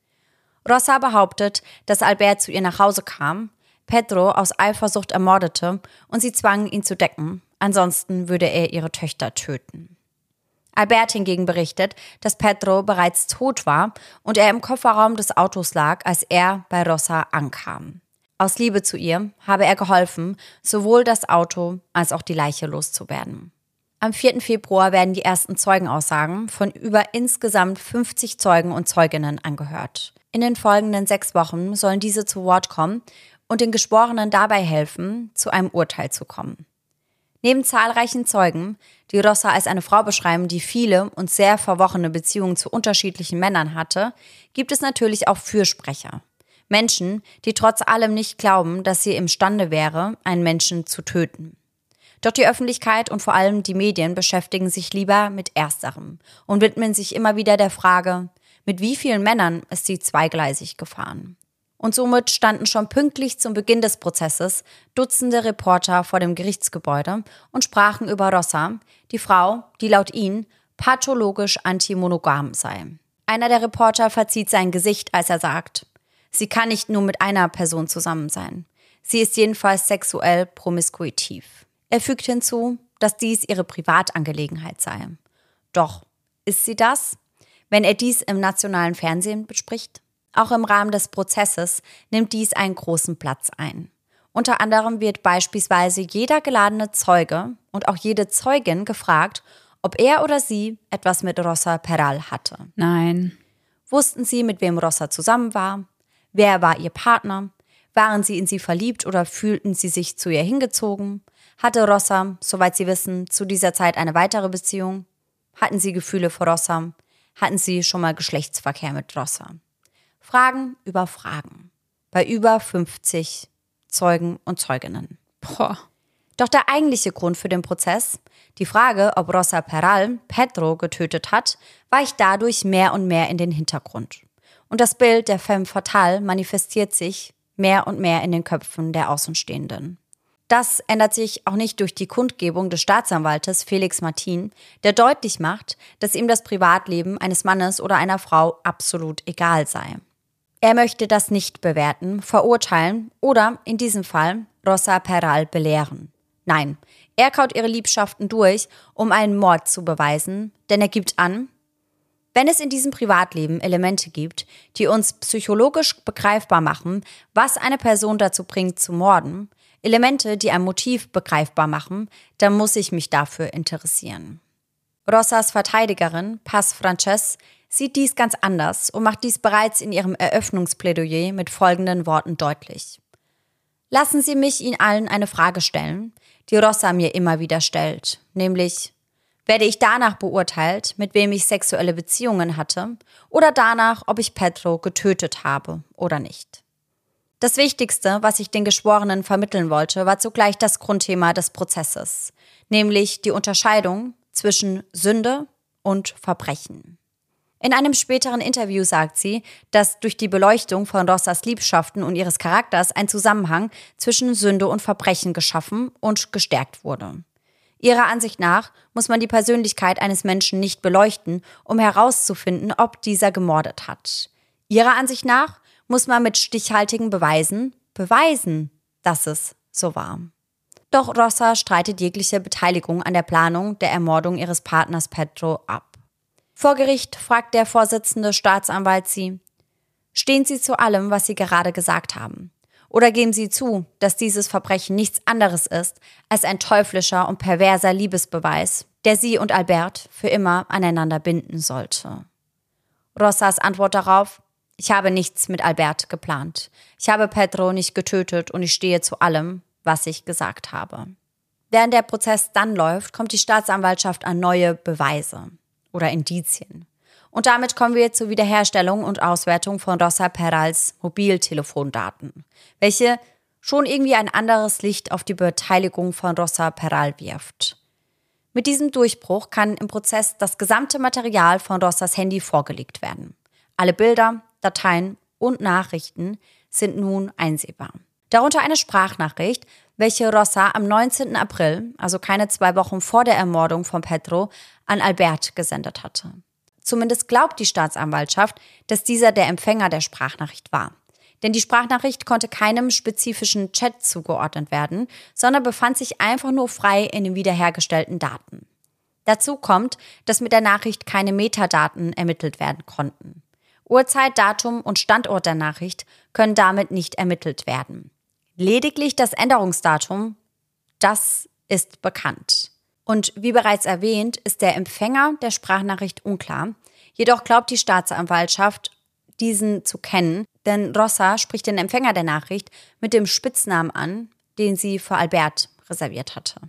Rosa behauptet, dass Albert zu ihr nach Hause kam, Pedro aus Eifersucht ermordete und sie zwang, ihn zu decken, ansonsten würde er ihre Töchter töten. Albert hingegen berichtet, dass Pedro bereits tot war und er im Kofferraum des Autos lag, als er bei Rosa ankam. Aus Liebe zu ihr habe er geholfen, sowohl das Auto als auch die Leiche loszuwerden. Am vierten Februar werden die ersten Zeugenaussagen von über insgesamt fünfzig Zeugen und Zeuginnen angehört. In den folgenden sechs Wochen sollen diese zu Wort kommen und den Geschworenen dabei helfen, zu einem Urteil zu kommen. Neben zahlreichen Zeugen, die Rosa als eine Frau beschreiben, die viele und sehr verworrene Beziehungen zu unterschiedlichen Männern hatte, gibt es natürlich auch Fürsprecher. Menschen, die trotz allem nicht glauben, dass sie imstande wäre, einen Menschen zu töten. Doch die Öffentlichkeit und vor allem die Medien beschäftigen sich lieber mit Ersterem und widmen sich immer wieder der Frage, mit wie vielen Männern ist sie zweigleisig gefahren. Und somit standen schon pünktlich zum Beginn des Prozesses Dutzende Reporter vor dem Gerichtsgebäude und sprachen über Rosa, die Frau, die laut ihnen pathologisch antimonogam sei. Einer der Reporter verzieht sein Gesicht, als er sagt: Sie kann nicht nur mit einer Person zusammen sein. Sie ist jedenfalls sexuell promiskuitiv. Er fügt hinzu, dass dies ihre Privatangelegenheit sei. Doch ist sie das, wenn er dies im nationalen Fernsehen bespricht? Auch im Rahmen des Prozesses nimmt dies einen großen Platz ein. Unter anderem wird beispielsweise jeder geladene Zeuge und auch jede Zeugin gefragt, ob er oder sie etwas mit Rosa Peral hatte. Nein. Wussten sie, mit wem Rosa zusammen war? Wer war ihr Partner? Waren sie in sie verliebt oder fühlten sie sich zu ihr hingezogen? Hatte Rosa, soweit sie wissen, zu dieser Zeit eine weitere Beziehung? Hatten sie Gefühle für Rosa? Hatten sie schon mal Geschlechtsverkehr mit Rosa? Fragen über Fragen. Bei über fünfzig Zeugen und Zeuginnen. Boah. Doch der eigentliche Grund für den Prozess, die Frage, ob Rosa Peral Pedro getötet hat, weicht dadurch mehr und mehr in den Hintergrund. Und das Bild der femme fatale manifestiert sich mehr und mehr in den Köpfen der Außenstehenden. Das ändert sich auch nicht durch die Kundgebung des Staatsanwaltes Felix Martin, der deutlich macht, dass ihm das Privatleben eines Mannes oder einer Frau absolut egal sei. Er möchte das nicht bewerten, verurteilen oder, in diesem Fall, Rosa Peral belehren. Nein, er kaut ihre Liebschaften durch, um einen Mord zu beweisen, denn er gibt an: Wenn es in diesem Privatleben Elemente gibt, die uns psychologisch begreifbar machen, was eine Person dazu bringt zu morden, Elemente, die ein Motiv begreifbar machen, dann muss ich mich dafür interessieren. Rosas Verteidigerin, Paz Frances, sieht dies ganz anders und macht dies bereits in ihrem Eröffnungsplädoyer mit folgenden Worten deutlich. Lassen Sie mich Ihnen allen eine Frage stellen, die Rosa mir immer wieder stellt, nämlich: Werde ich danach beurteilt, mit wem ich sexuelle Beziehungen hatte, oder danach, ob ich Pedro getötet habe oder nicht? Das Wichtigste, was ich den Geschworenen vermitteln wollte, war zugleich das Grundthema des Prozesses, nämlich die Unterscheidung zwischen Sünde und Verbrechen. In einem späteren Interview sagt sie, dass durch die Beleuchtung von Rosas Liebschaften und ihres Charakters ein Zusammenhang zwischen Sünde und Verbrechen geschaffen und gestärkt wurde. Ihrer Ansicht nach muss man die Persönlichkeit eines Menschen nicht beleuchten, um herauszufinden, ob dieser gemordet hat. Ihrer Ansicht nach muss man mit stichhaltigen Beweisen beweisen, dass es so war. Doch Rosa streitet jegliche Beteiligung an der Planung der Ermordung ihres Partners Pedro ab. Vor Gericht fragt der Vorsitzende Staatsanwalt sie: Stehen Sie zu allem, was Sie gerade gesagt haben? Oder geben Sie zu, dass dieses Verbrechen nichts anderes ist als ein teuflischer und perverser Liebesbeweis, der Sie und Albert für immer aneinander binden sollte? Rosas Antwort darauf: Ich habe nichts mit Albert geplant. Ich habe Pedro nicht getötet und ich stehe zu allem, was ich gesagt habe. Während der Prozess dann läuft, kommt die Staatsanwaltschaft an neue Beweise oder Indizien. Und damit kommen wir zur Wiederherstellung und Auswertung von Rosa Perals Mobiltelefondaten, welche schon irgendwie ein anderes Licht auf die Beteiligung von Rosa Peral wirft. Mit diesem Durchbruch kann im Prozess das gesamte Material von Rosas Handy vorgelegt werden. Alle Bilder, Dateien und Nachrichten sind nun einsehbar. Darunter eine Sprachnachricht, welche Rosa am neunzehnten April, also keine zwei Wochen vor der Ermordung von Pedro, an Albert gesendet hatte. Zumindest glaubt die Staatsanwaltschaft, dass dieser der Empfänger der Sprachnachricht war. Denn die Sprachnachricht konnte keinem spezifischen Chat zugeordnet werden, sondern befand sich einfach nur frei in den wiederhergestellten Daten. Dazu kommt, dass mit der Nachricht keine Metadaten ermittelt werden konnten. Uhrzeit, Datum und Standort der Nachricht können damit nicht ermittelt werden. Lediglich das Änderungsdatum, das ist bekannt. Und wie bereits erwähnt, ist der Empfänger der Sprachnachricht unklar. Jedoch glaubt die Staatsanwaltschaft, diesen zu kennen, denn Rosa spricht den Empfänger der Nachricht mit dem Spitznamen an, den sie für Albert reserviert hatte.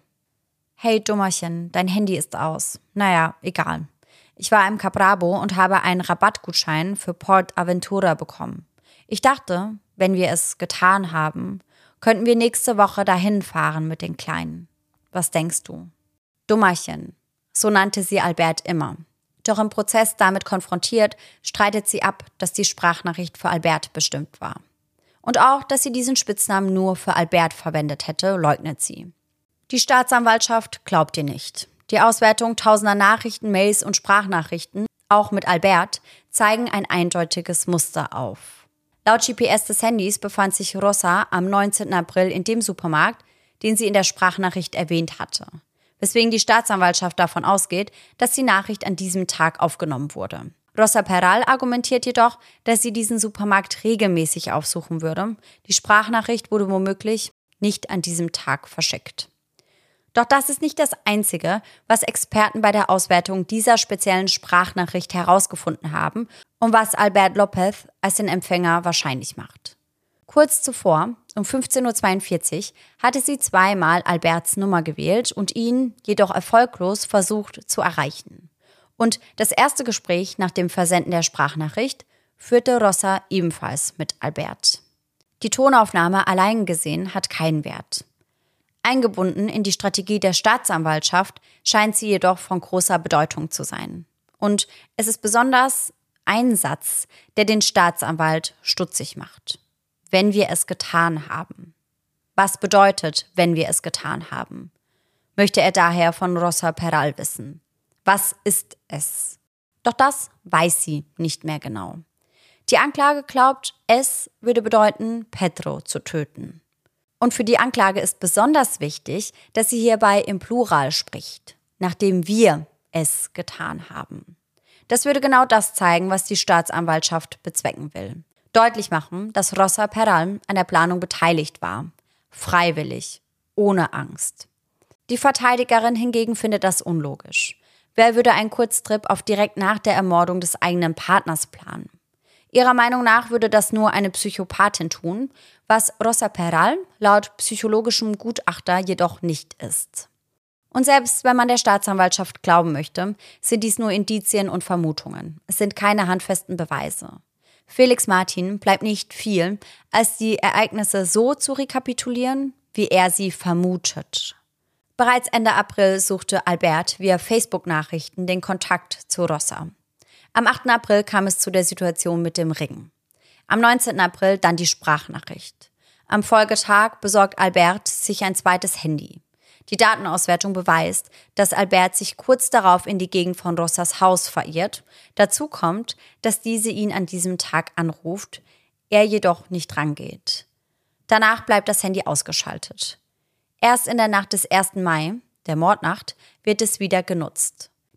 Hey Dummerchen, dein Handy ist aus. Naja, egal. Ich war im Caprabo und habe einen Rabattgutschein für Port Aventura bekommen. Ich dachte, wenn wir es getan haben, könnten wir nächste Woche dahin fahren mit den Kleinen. Was denkst du? Dummerchen, so nannte sie Albert immer. Doch im Prozess damit konfrontiert, streitet sie ab, dass die Sprachnachricht für Albert bestimmt war. Und auch, dass sie diesen Spitznamen nur für Albert verwendet hätte, leugnet sie. Die Staatsanwaltschaft glaubt ihr nicht. Die Auswertung tausender Nachrichten, Mails und Sprachnachrichten, auch mit Albert, zeigen ein eindeutiges Muster auf. Laut G P S des Handys befand sich Rosa am neunzehnten April in dem Supermarkt, den sie in der Sprachnachricht erwähnt hatte, weswegen die Staatsanwaltschaft davon ausgeht, dass die Nachricht an diesem Tag aufgenommen wurde. Rosa Peral argumentiert jedoch, dass sie diesen Supermarkt regelmäßig aufsuchen würde. Die Sprachnachricht wurde womöglich nicht an diesem Tag verschickt. Doch das ist nicht das Einzige, was Experten bei der Auswertung dieser speziellen Sprachnachricht herausgefunden haben und was Albert López als den Empfänger wahrscheinlich macht. Kurz zuvor, um fünfzehn Uhr zweiundvierzig, hatte sie zweimal Alberts Nummer gewählt und ihn, jedoch erfolglos, versucht zu erreichen. Und das erste Gespräch nach dem Versenden der Sprachnachricht führte Rosa ebenfalls mit Albert. Die Tonaufnahme allein gesehen hat keinen Wert. Eingebunden in die Strategie der Staatsanwaltschaft scheint sie jedoch von großer Bedeutung zu sein. Und es ist besonders ein Satz, der den Staatsanwalt stutzig macht. Wenn wir es getan haben. Was bedeutet, wenn wir es getan haben? Möchte er daher von Rosa Peral wissen. Was ist es? Doch das weiß sie nicht mehr genau. Die Anklage glaubt, es würde bedeuten, Pedro zu töten. Und für die Anklage ist besonders wichtig, dass sie hierbei im Plural spricht, nachdem wir es getan haben. Das würde genau das zeigen, was die Staatsanwaltschaft bezwecken will. Deutlich machen, dass Rosa Peral an der Planung beteiligt war. Freiwillig, ohne Angst. Die Verteidigerin hingegen findet das unlogisch. Wer würde einen Kurztrip auf direkt nach der Ermordung des eigenen Partners planen? Ihrer Meinung nach würde das nur eine Psychopathin tun, was Rosa Peral laut psychologischem Gutachter jedoch nicht ist. Und selbst wenn man der Staatsanwaltschaft glauben möchte, sind dies nur Indizien und Vermutungen. Es sind keine handfesten Beweise. Felix Martin bleibt nicht viel, als die Ereignisse so zu rekapitulieren, wie er sie vermutet. Bereits Ende April suchte Albert via Facebook-Nachrichten den Kontakt zu Rosa. Am achten April kam es zu der Situation mit dem Ring. Am neunzehnten April dann die Sprachnachricht. Am Folgetag besorgt Albert sich ein zweites Handy. Die Datenauswertung beweist, dass Albert sich kurz darauf in die Gegend von Rosas Haus verirrt. Dazu kommt, dass diese ihn an diesem Tag anruft, er jedoch nicht rangeht. Danach bleibt das Handy ausgeschaltet. Erst in der Nacht des ersten Mai, der Mordnacht, wird es wieder genutzt.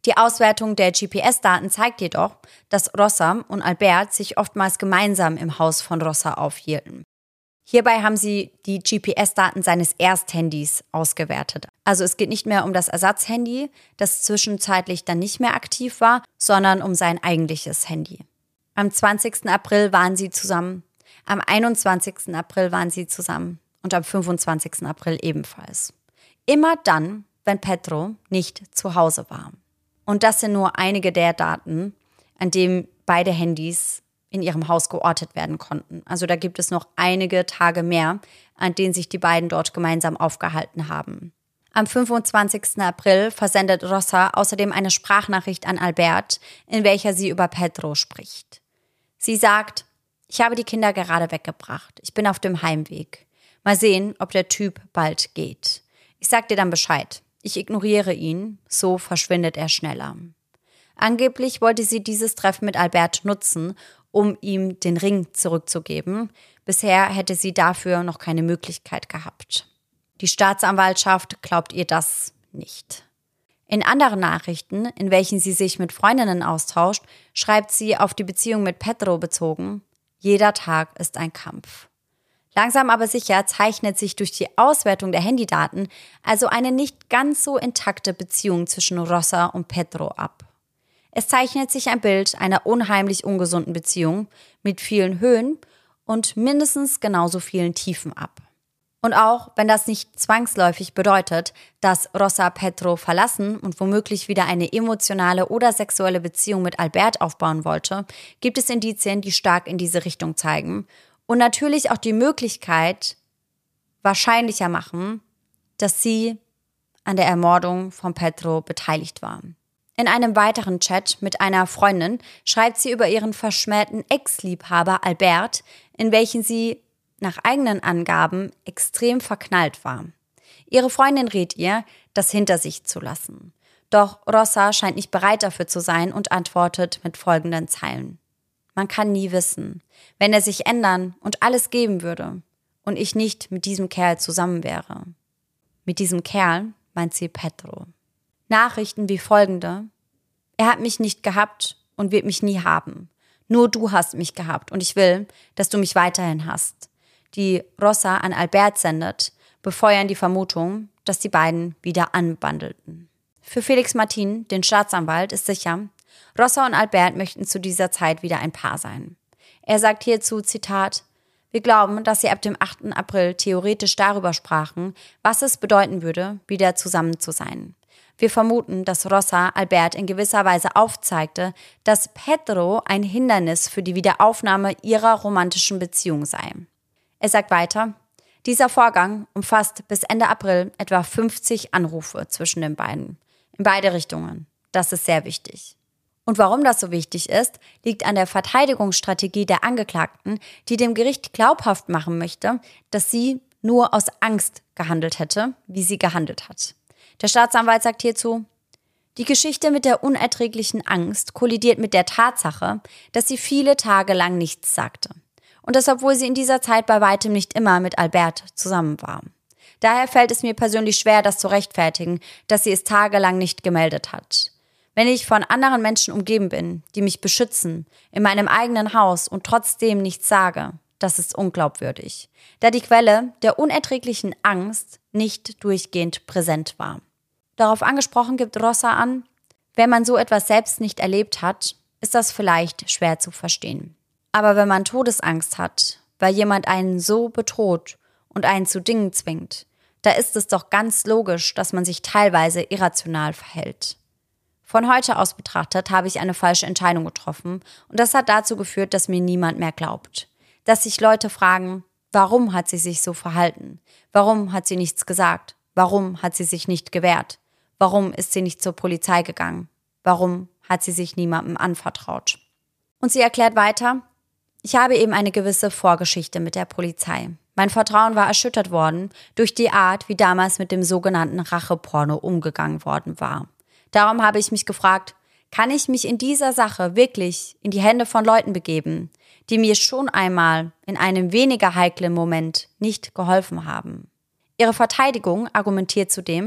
Die Auswertung der G P S-Daten zeigt jedoch, dass Rossa und Albert sich oftmals gemeinsam im Haus von Rossa aufhielten. Hierbei haben sie die G P S-Daten seines Ersthandys ausgewertet. Also es geht nicht mehr um das Ersatzhandy, das zwischenzeitlich dann nicht mehr aktiv war, sondern um sein eigentliches Handy. Am zwanzigsten April waren sie zusammen, am einundzwanzigsten April waren sie zusammen und am fünfundzwanzigsten April ebenfalls. Immer dann, wenn Pedro nicht zu Hause war. Und das sind nur einige der Daten, an denen beide Handys in ihrem Haus geortet werden konnten. Also da gibt es noch einige Tage mehr, an denen sich die beiden dort gemeinsam aufgehalten haben. Am fünfundzwanzigsten April versendet Rossa außerdem eine Sprachnachricht an Albert, in welcher sie über Pedro spricht. Sie sagt: Ich habe die Kinder gerade weggebracht. Ich bin auf dem Heimweg. Mal sehen, ob der Typ bald geht. Ich sag dir dann Bescheid. Ich ignoriere ihn, so verschwindet er schneller. Angeblich wollte sie dieses Treffen mit Albert nutzen, um ihm den Ring zurückzugeben. Bisher hätte sie dafür noch keine Möglichkeit gehabt. Die Staatsanwaltschaft glaubt ihr das nicht. In anderen Nachrichten, in welchen sie sich mit Freundinnen austauscht, schreibt sie auf die Beziehung mit Pedro bezogen: Jeder Tag ist ein Kampf. Langsam aber sicher zeichnet sich durch die Auswertung der Handydaten also eine nicht ganz so intakte Beziehung zwischen Rossa und Pedro ab. Es zeichnet sich ein Bild einer unheimlich ungesunden Beziehung mit vielen Höhen und mindestens genauso vielen Tiefen ab. Und auch wenn das nicht zwangsläufig bedeutet, dass Rossa Pedro verlassen und womöglich wieder eine emotionale oder sexuelle Beziehung mit Albert aufbauen wollte, gibt es Indizien, die stark in diese Richtung zeigen und natürlich auch die Möglichkeit wahrscheinlicher machen, dass sie an der Ermordung von Pedro beteiligt war. In einem weiteren Chat mit einer Freundin schreibt sie über ihren verschmähten Ex-Liebhaber Albert, in welchen sie nach eigenen Angaben extrem verknallt war. Ihre Freundin rät ihr, das hinter sich zu lassen. Doch Rossa scheint nicht bereit dafür zu sein und antwortet mit folgenden Zeilen: Man kann nie wissen, wenn er sich ändern und alles geben würde und ich nicht mit diesem Kerl zusammen wäre. Mit diesem Kerl meint sie Pedro. Nachrichten wie folgende: Er hat mich nicht gehabt und wird mich nie haben. Nur du hast mich gehabt und ich will, dass du mich weiterhin hast. Die Rossa an Albert sendet, befeuern die Vermutung, dass die beiden wieder anbandelten. Für Felix Martin, den Staatsanwalt, ist sicher, Rossa und Albert möchten zu dieser Zeit wieder ein Paar sein. Er sagt hierzu, Zitat: Wir glauben, dass sie ab dem achten April theoretisch darüber sprachen, was es bedeuten würde, wieder zusammen zu sein. Wir vermuten, dass Rossa Albert in gewisser Weise aufzeigte, dass Pedro ein Hindernis für die Wiederaufnahme ihrer romantischen Beziehung sei. Er sagt weiter: Dieser Vorgang umfasst bis Ende April etwa fünfzig Anrufe zwischen den beiden. In beide Richtungen. Das ist sehr wichtig. Und warum das so wichtig ist, liegt an der Verteidigungsstrategie der Angeklagten, die dem Gericht glaubhaft machen möchte, dass sie nur aus Angst gehandelt hätte, wie sie gehandelt hat. Der Staatsanwalt sagt hierzu: Die Geschichte mit der unerträglichen Angst kollidiert mit der Tatsache, dass sie viele Tage lang nichts sagte. Und das, obwohl sie in dieser Zeit bei weitem nicht immer mit Albert zusammen war. Daher fällt es mir persönlich schwer, das zu rechtfertigen, dass sie es tagelang nicht gemeldet hat. Wenn ich von anderen Menschen umgeben bin, die mich beschützen, in meinem eigenen Haus und trotzdem nichts sage, das ist unglaubwürdig, da die Quelle der unerträglichen Angst nicht durchgehend präsent war. Darauf angesprochen gibt Rossa an: Wenn man so etwas selbst nicht erlebt hat, ist das vielleicht schwer zu verstehen. Aber wenn man Todesangst hat, weil jemand einen so bedroht und einen zu Dingen zwingt, da ist es doch ganz logisch, dass man sich teilweise irrational verhält. Von heute aus betrachtet habe ich eine falsche Entscheidung getroffen und das hat dazu geführt, dass mir niemand mehr glaubt. Dass sich Leute fragen, warum hat sie sich so verhalten? Warum hat sie nichts gesagt? Warum hat sie sich nicht gewehrt? Warum ist sie nicht zur Polizei gegangen? Warum hat sie sich niemandem anvertraut? Und sie erklärt weiter: Ich habe eben eine gewisse Vorgeschichte mit der Polizei. Mein Vertrauen war erschüttert worden durch die Art, wie damals mit dem sogenannten Racheporno umgegangen worden war. Darum habe ich mich gefragt, kann ich mich in dieser Sache wirklich in die Hände von Leuten begeben, die mir schon einmal in einem weniger heiklen Moment nicht geholfen haben? Ihre Verteidigung argumentiert zudem,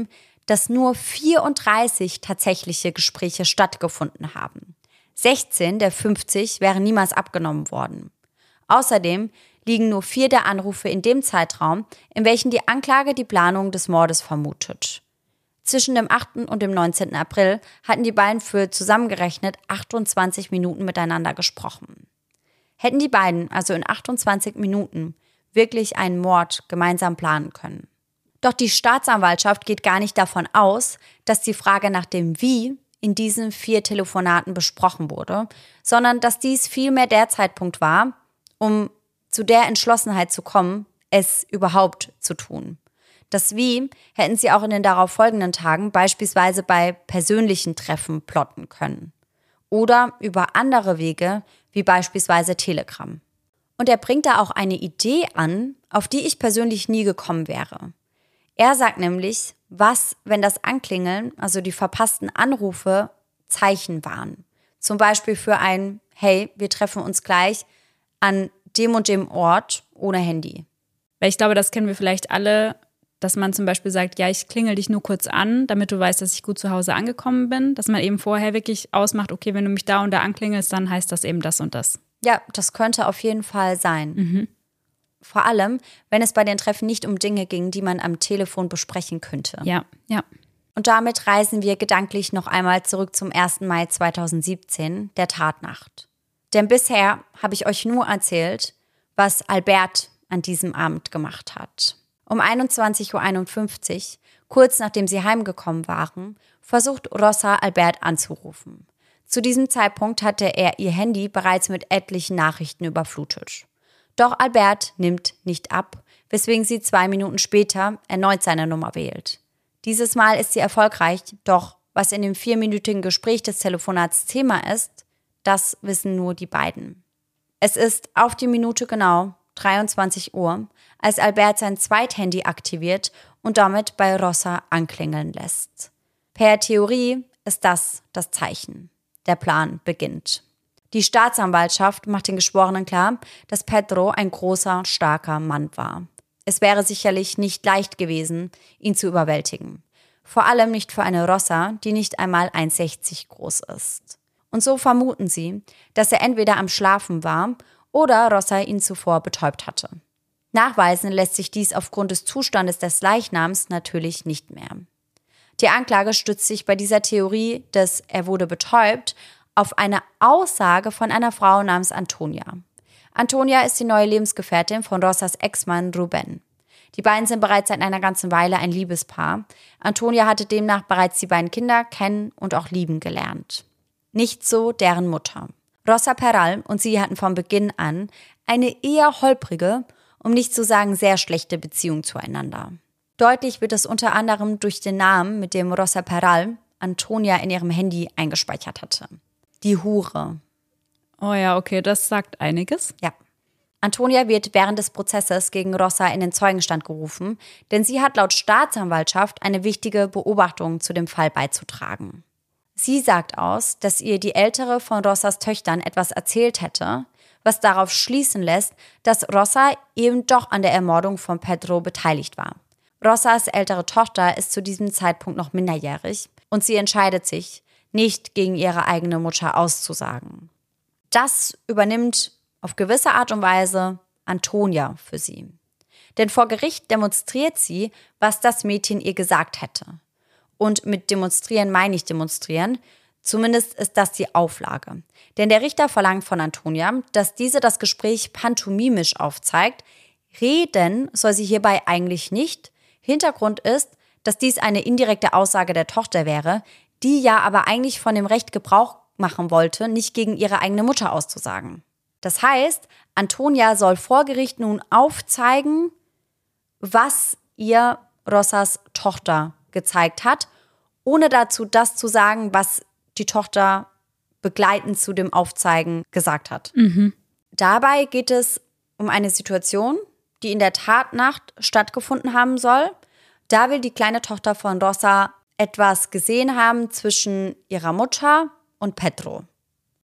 dass nur vierunddreißig tatsächliche Gespräche stattgefunden haben. sechzehn der fünfzig wären niemals abgenommen worden. Außerdem liegen nur vier der Anrufe in dem Zeitraum, in welchem die Anklage die Planung des Mordes vermutet. Zwischen dem achten und dem neunzehnten April hatten die beiden für zusammengerechnet achtundzwanzig Minuten miteinander gesprochen. Hätten die beiden also in achtundzwanzig Minuten wirklich einen Mord gemeinsam planen können. Doch die Staatsanwaltschaft geht gar nicht davon aus, dass die Frage nach dem Wie in diesen vier Telefonaten besprochen wurde, sondern dass dies vielmehr der Zeitpunkt war, um zu der Entschlossenheit zu kommen, es überhaupt zu tun. Das Wie hätten sie auch in den darauf folgenden Tagen beispielsweise bei persönlichen Treffen plotten können. Oder über andere Wege, wie beispielsweise Telegram. Und er bringt da auch eine Idee an, auf die ich persönlich nie gekommen wäre. Er sagt nämlich, was, wenn das Anklingeln, also die verpassten Anrufe, Zeichen waren. Zum Beispiel für ein, hey, wir treffen uns gleich an dem und dem Ort ohne Handy. Weil ich glaube, das kennen wir vielleicht alle, dass man zum Beispiel sagt, ja, ich klingel dich nur kurz an, damit du weißt, dass ich gut zu Hause angekommen bin. Dass man eben vorher wirklich ausmacht, okay, wenn du mich da und da anklingelst, dann heißt das eben das und das. Ja, das könnte auf jeden Fall sein. Mhm. Vor allem, wenn es bei den Treffen nicht um Dinge ging, die man am Telefon besprechen könnte. Ja, ja. Und damit reisen wir gedanklich noch einmal zurück zum ersten Mai zweitausendsiebzehn, der Tatnacht. Denn bisher habe ich euch nur erzählt, was Albert an diesem Abend gemacht hat. Um einundzwanzig Uhr einundfünfzig, kurz nachdem sie heimgekommen waren, versucht Rosa Albert anzurufen. Zu diesem Zeitpunkt hatte er ihr Handy bereits mit etlichen Nachrichten überflutet. Doch Albert nimmt nicht ab, weswegen sie zwei Minuten später erneut seine Nummer wählt. Dieses Mal ist sie erfolgreich, doch was in dem vierminütigen Gespräch des Telefonats Thema ist, das wissen nur die beiden. Es ist auf die Minute genau dreiundzwanzig Uhr, als Albert sein Zweithandy aktiviert und damit bei Rosa anklingeln lässt. Per Theorie ist das das Zeichen. Der Plan beginnt. Die Staatsanwaltschaft macht den Geschworenen klar, dass Pedro ein großer, starker Mann war. Es wäre sicherlich nicht leicht gewesen, ihn zu überwältigen. Vor allem nicht für eine Rosa, die nicht einmal eins Komma sechzig groß ist. Und so vermuten sie, dass er entweder am Schlafen war oder Rosa ihn zuvor betäubt hatte. Nachweisen lässt sich dies aufgrund des Zustandes des Leichnams natürlich nicht mehr. Die Anklage stützt sich bei dieser Theorie des er wurde betäubt auf eine Aussage von einer Frau namens Antonia. Antonia ist die neue Lebensgefährtin von Rosas Ex-Mann Rubén. Die beiden sind bereits seit einer ganzen Weile ein Liebespaar. Antonia hatte demnach bereits die beiden Kinder kennen und auch lieben gelernt. Nicht so deren Mutter. Rosa Peral und sie hatten von Beginn an eine eher holprige, um nicht zu sagen sehr schlechte Beziehung zueinander. Deutlich wird es unter anderem durch den Namen, mit dem Rosa Peral Antonia in ihrem Handy eingespeichert hatte. Die Hure. Oh ja, okay, das sagt einiges. Ja. Antonia wird während des Prozesses gegen Rosa in den Zeugenstand gerufen, denn sie hat laut Staatsanwaltschaft eine wichtige Beobachtung zu dem Fall beizutragen. Sie sagt aus, dass ihr die ältere von Rosas Töchtern etwas erzählt hätte, was darauf schließen lässt, dass Rosa eben doch an der Ermordung von Pedro beteiligt war. Rosas ältere Tochter ist zu diesem Zeitpunkt noch minderjährig und sie entscheidet sich, nicht gegen ihre eigene Mutter auszusagen. Das übernimmt auf gewisse Art und Weise Antonia für sie. Denn vor Gericht demonstriert sie, was das Mädchen ihr gesagt hätte. Und mit demonstrieren meine ich demonstrieren, zumindest ist das die Auflage. Denn der Richter verlangt von Antonia, dass diese das Gespräch pantomimisch aufzeigt. Reden soll sie hierbei eigentlich nicht. Hintergrund ist, dass dies eine indirekte Aussage der Tochter wäre, die ja aber eigentlich von dem Recht Gebrauch machen wollte, nicht gegen ihre eigene Mutter auszusagen. Das heißt, Antonia soll vor Gericht nun aufzeigen, was ihr Rosas Tochter gezeigt hat, ohne dazu das zu sagen, was die Tochter begleitend zu dem Aufzeigen gesagt hat. Mhm. Dabei geht es um eine Situation, die in der Tatnacht stattgefunden haben soll. Da will die kleine Tochter von Rosa etwas gesehen haben zwischen ihrer Mutter und Pedro.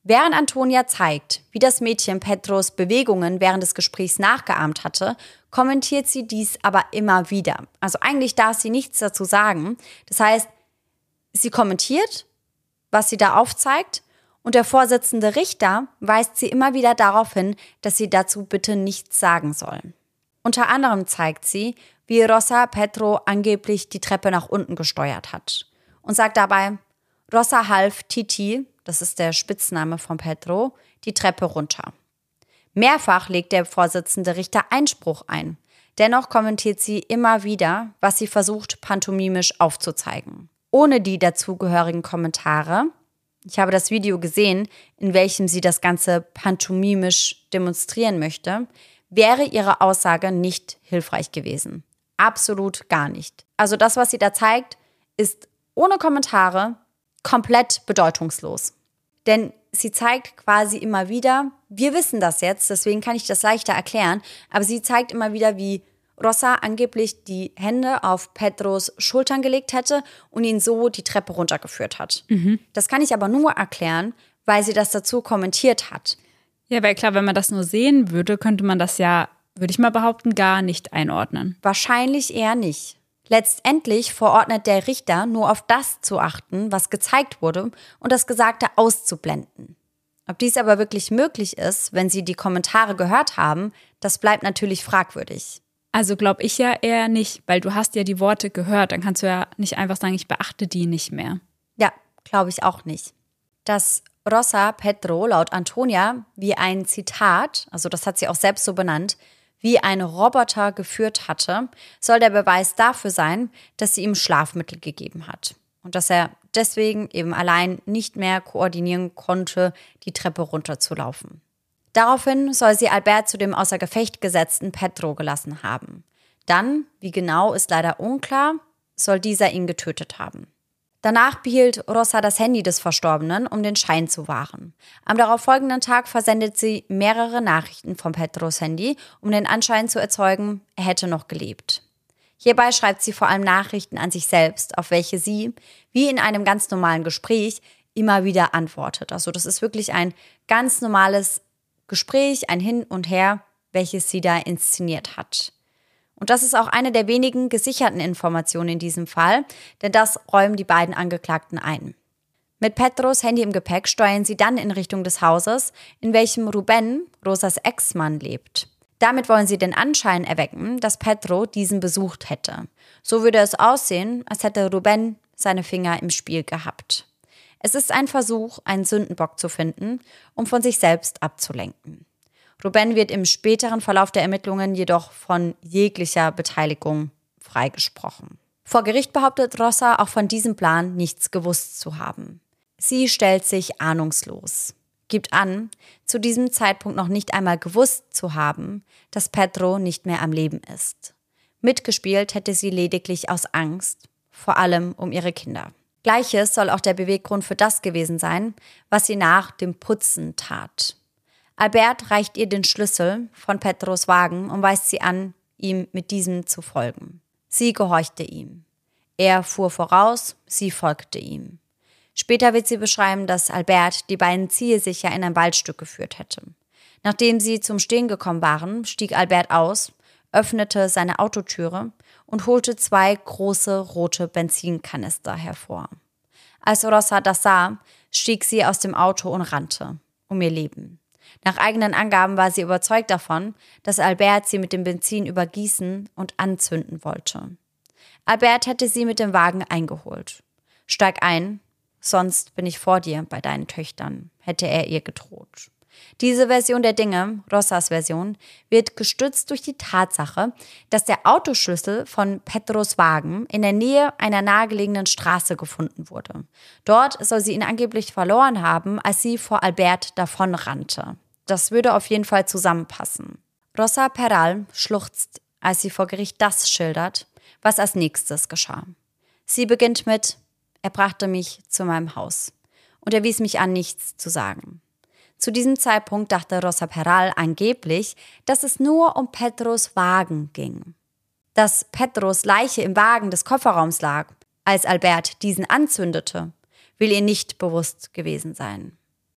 Während Antonia zeigt, wie das Mädchen Petros Bewegungen während des Gesprächs nachgeahmt hatte, kommentiert sie dies aber immer wieder. Also eigentlich darf sie nichts dazu sagen. Das heißt, sie kommentiert, was sie da aufzeigt, und der Vorsitzende Richter weist sie immer wieder darauf hin, dass sie dazu bitte nichts sagen soll. Unter anderem zeigt sie, wie Rosa Petro angeblich die Treppe nach unten gesteuert hat und sagt dabei, Rosa half Titi, das ist der Spitzname von Petro, die Treppe runter. Mehrfach legt der Vorsitzende Richter Einspruch ein. Dennoch kommentiert sie immer wieder, was sie versucht, pantomimisch aufzuzeigen. Ohne die dazugehörigen Kommentare, ich habe das Video gesehen, in welchem sie das Ganze pantomimisch demonstrieren möchte, wäre ihre Aussage nicht hilfreich gewesen. Absolut gar nicht. Also das, was sie da zeigt, ist ohne Kommentare komplett bedeutungslos. Denn sie zeigt quasi immer wieder, wir wissen das jetzt, deswegen kann ich das leichter erklären, aber sie zeigt immer wieder, wie Rosa angeblich die Hände auf Petros Schultern gelegt hätte und ihn so die Treppe runtergeführt hat. Mhm. Das kann ich aber nur erklären, weil sie das dazu kommentiert hat. Ja, weil klar, wenn man das nur sehen würde, könnte man das ja, würde ich mal behaupten, gar nicht einordnen. Wahrscheinlich eher nicht. Letztendlich verordnet der Richter nur auf das zu achten, was gezeigt wurde und das Gesagte auszublenden. Ob dies aber wirklich möglich ist, wenn Sie die Kommentare gehört haben, das bleibt natürlich fragwürdig. Also glaube ich ja eher nicht, weil du hast ja die Worte gehört, dann kannst du ja nicht einfach sagen, ich beachte die nicht mehr. Ja, glaube ich auch nicht. Dass Rosa Petro laut Antonia wie ein Zitat, also das hat sie auch selbst so benannt, wie ein Roboter geführt hatte, soll der Beweis dafür sein, dass sie ihm Schlafmittel gegeben hat. Und dass er deswegen eben allein nicht mehr koordinieren konnte, die Treppe runterzulaufen. Daraufhin soll sie Albert zu dem außer Gefecht gesetzten Petro gelassen haben. Dann, wie genau ist leider unklar, soll dieser ihn getötet haben. Danach behielt Rosa das Handy des Verstorbenen, um den Schein zu wahren. Am darauffolgenden Tag versendet sie mehrere Nachrichten von Petros Handy, um den Anschein zu erzeugen, er hätte noch gelebt. Hierbei schreibt sie vor allem Nachrichten an sich selbst, auf welche sie, wie in einem ganz normalen Gespräch, immer wieder antwortet. Also das ist wirklich ein ganz normales Gespräch, ein Hin und Her, welches sie da inszeniert hat. Und das ist auch eine der wenigen gesicherten Informationen in diesem Fall, denn das räumen die beiden Angeklagten ein. Mit Petros Handy im Gepäck steuern sie dann in Richtung des Hauses, in welchem Ruben, Rosas Ex-Mann, lebt. Damit wollen sie den Anschein erwecken, dass Petro diesen besucht hätte. So würde es aussehen, als hätte Ruben seine Finger im Spiel gehabt. Es ist ein Versuch, einen Sündenbock zu finden, um von sich selbst abzulenken. Ruben wird im späteren Verlauf der Ermittlungen jedoch von jeglicher Beteiligung freigesprochen. Vor Gericht behauptet Rosa auch von diesem Plan nichts gewusst zu haben. Sie stellt sich ahnungslos, gibt an, zu diesem Zeitpunkt noch nicht einmal gewusst zu haben, dass Petro nicht mehr am Leben ist. Mitgespielt hätte sie lediglich aus Angst, vor allem um ihre Kinder. Gleiches soll auch der Beweggrund für das gewesen sein, was sie nach dem Putzen tat. Albert reicht ihr den Schlüssel von Petros Wagen und weist sie an, ihm mit diesem zu folgen. Sie gehorchte ihm. Er fuhr voraus, sie folgte ihm. Später wird sie beschreiben, dass Albert die beiden zielsicher in ein Waldstück geführt hätte. Nachdem sie zum Stehen gekommen waren, stieg Albert aus, öffnete seine Autotüre und holte zwei große rote Benzinkanister hervor. Als Rosa das sah, stieg sie aus dem Auto und rannte, um ihr Leben. Nach eigenen Angaben war sie überzeugt davon, dass Albert sie mit dem Benzin übergießen und anzünden wollte. Albert hätte sie mit dem Wagen eingeholt. Steig ein, sonst bin ich vor dir bei deinen Töchtern, hätte er ihr gedroht. Diese Version der Dinge, Rosas Version, wird gestützt durch die Tatsache, dass der Autoschlüssel von Petros Wagen in der Nähe einer nahegelegenen Straße gefunden wurde. Dort soll sie ihn angeblich verloren haben, als sie vor Albert davonrannte. Das würde auf jeden Fall zusammenpassen. Rosa Peral schluchzt, als sie vor Gericht das schildert, was als nächstes geschah. Sie beginnt mit: Er brachte mich zu meinem Haus und er wies mich an, nichts zu sagen. Zu diesem Zeitpunkt dachte Rosa Peral angeblich, dass es nur um Petros Wagen ging. Dass Petros Leiche im Wagen des Kofferraums lag, als Albert diesen anzündete, will ihr nicht bewusst gewesen sein.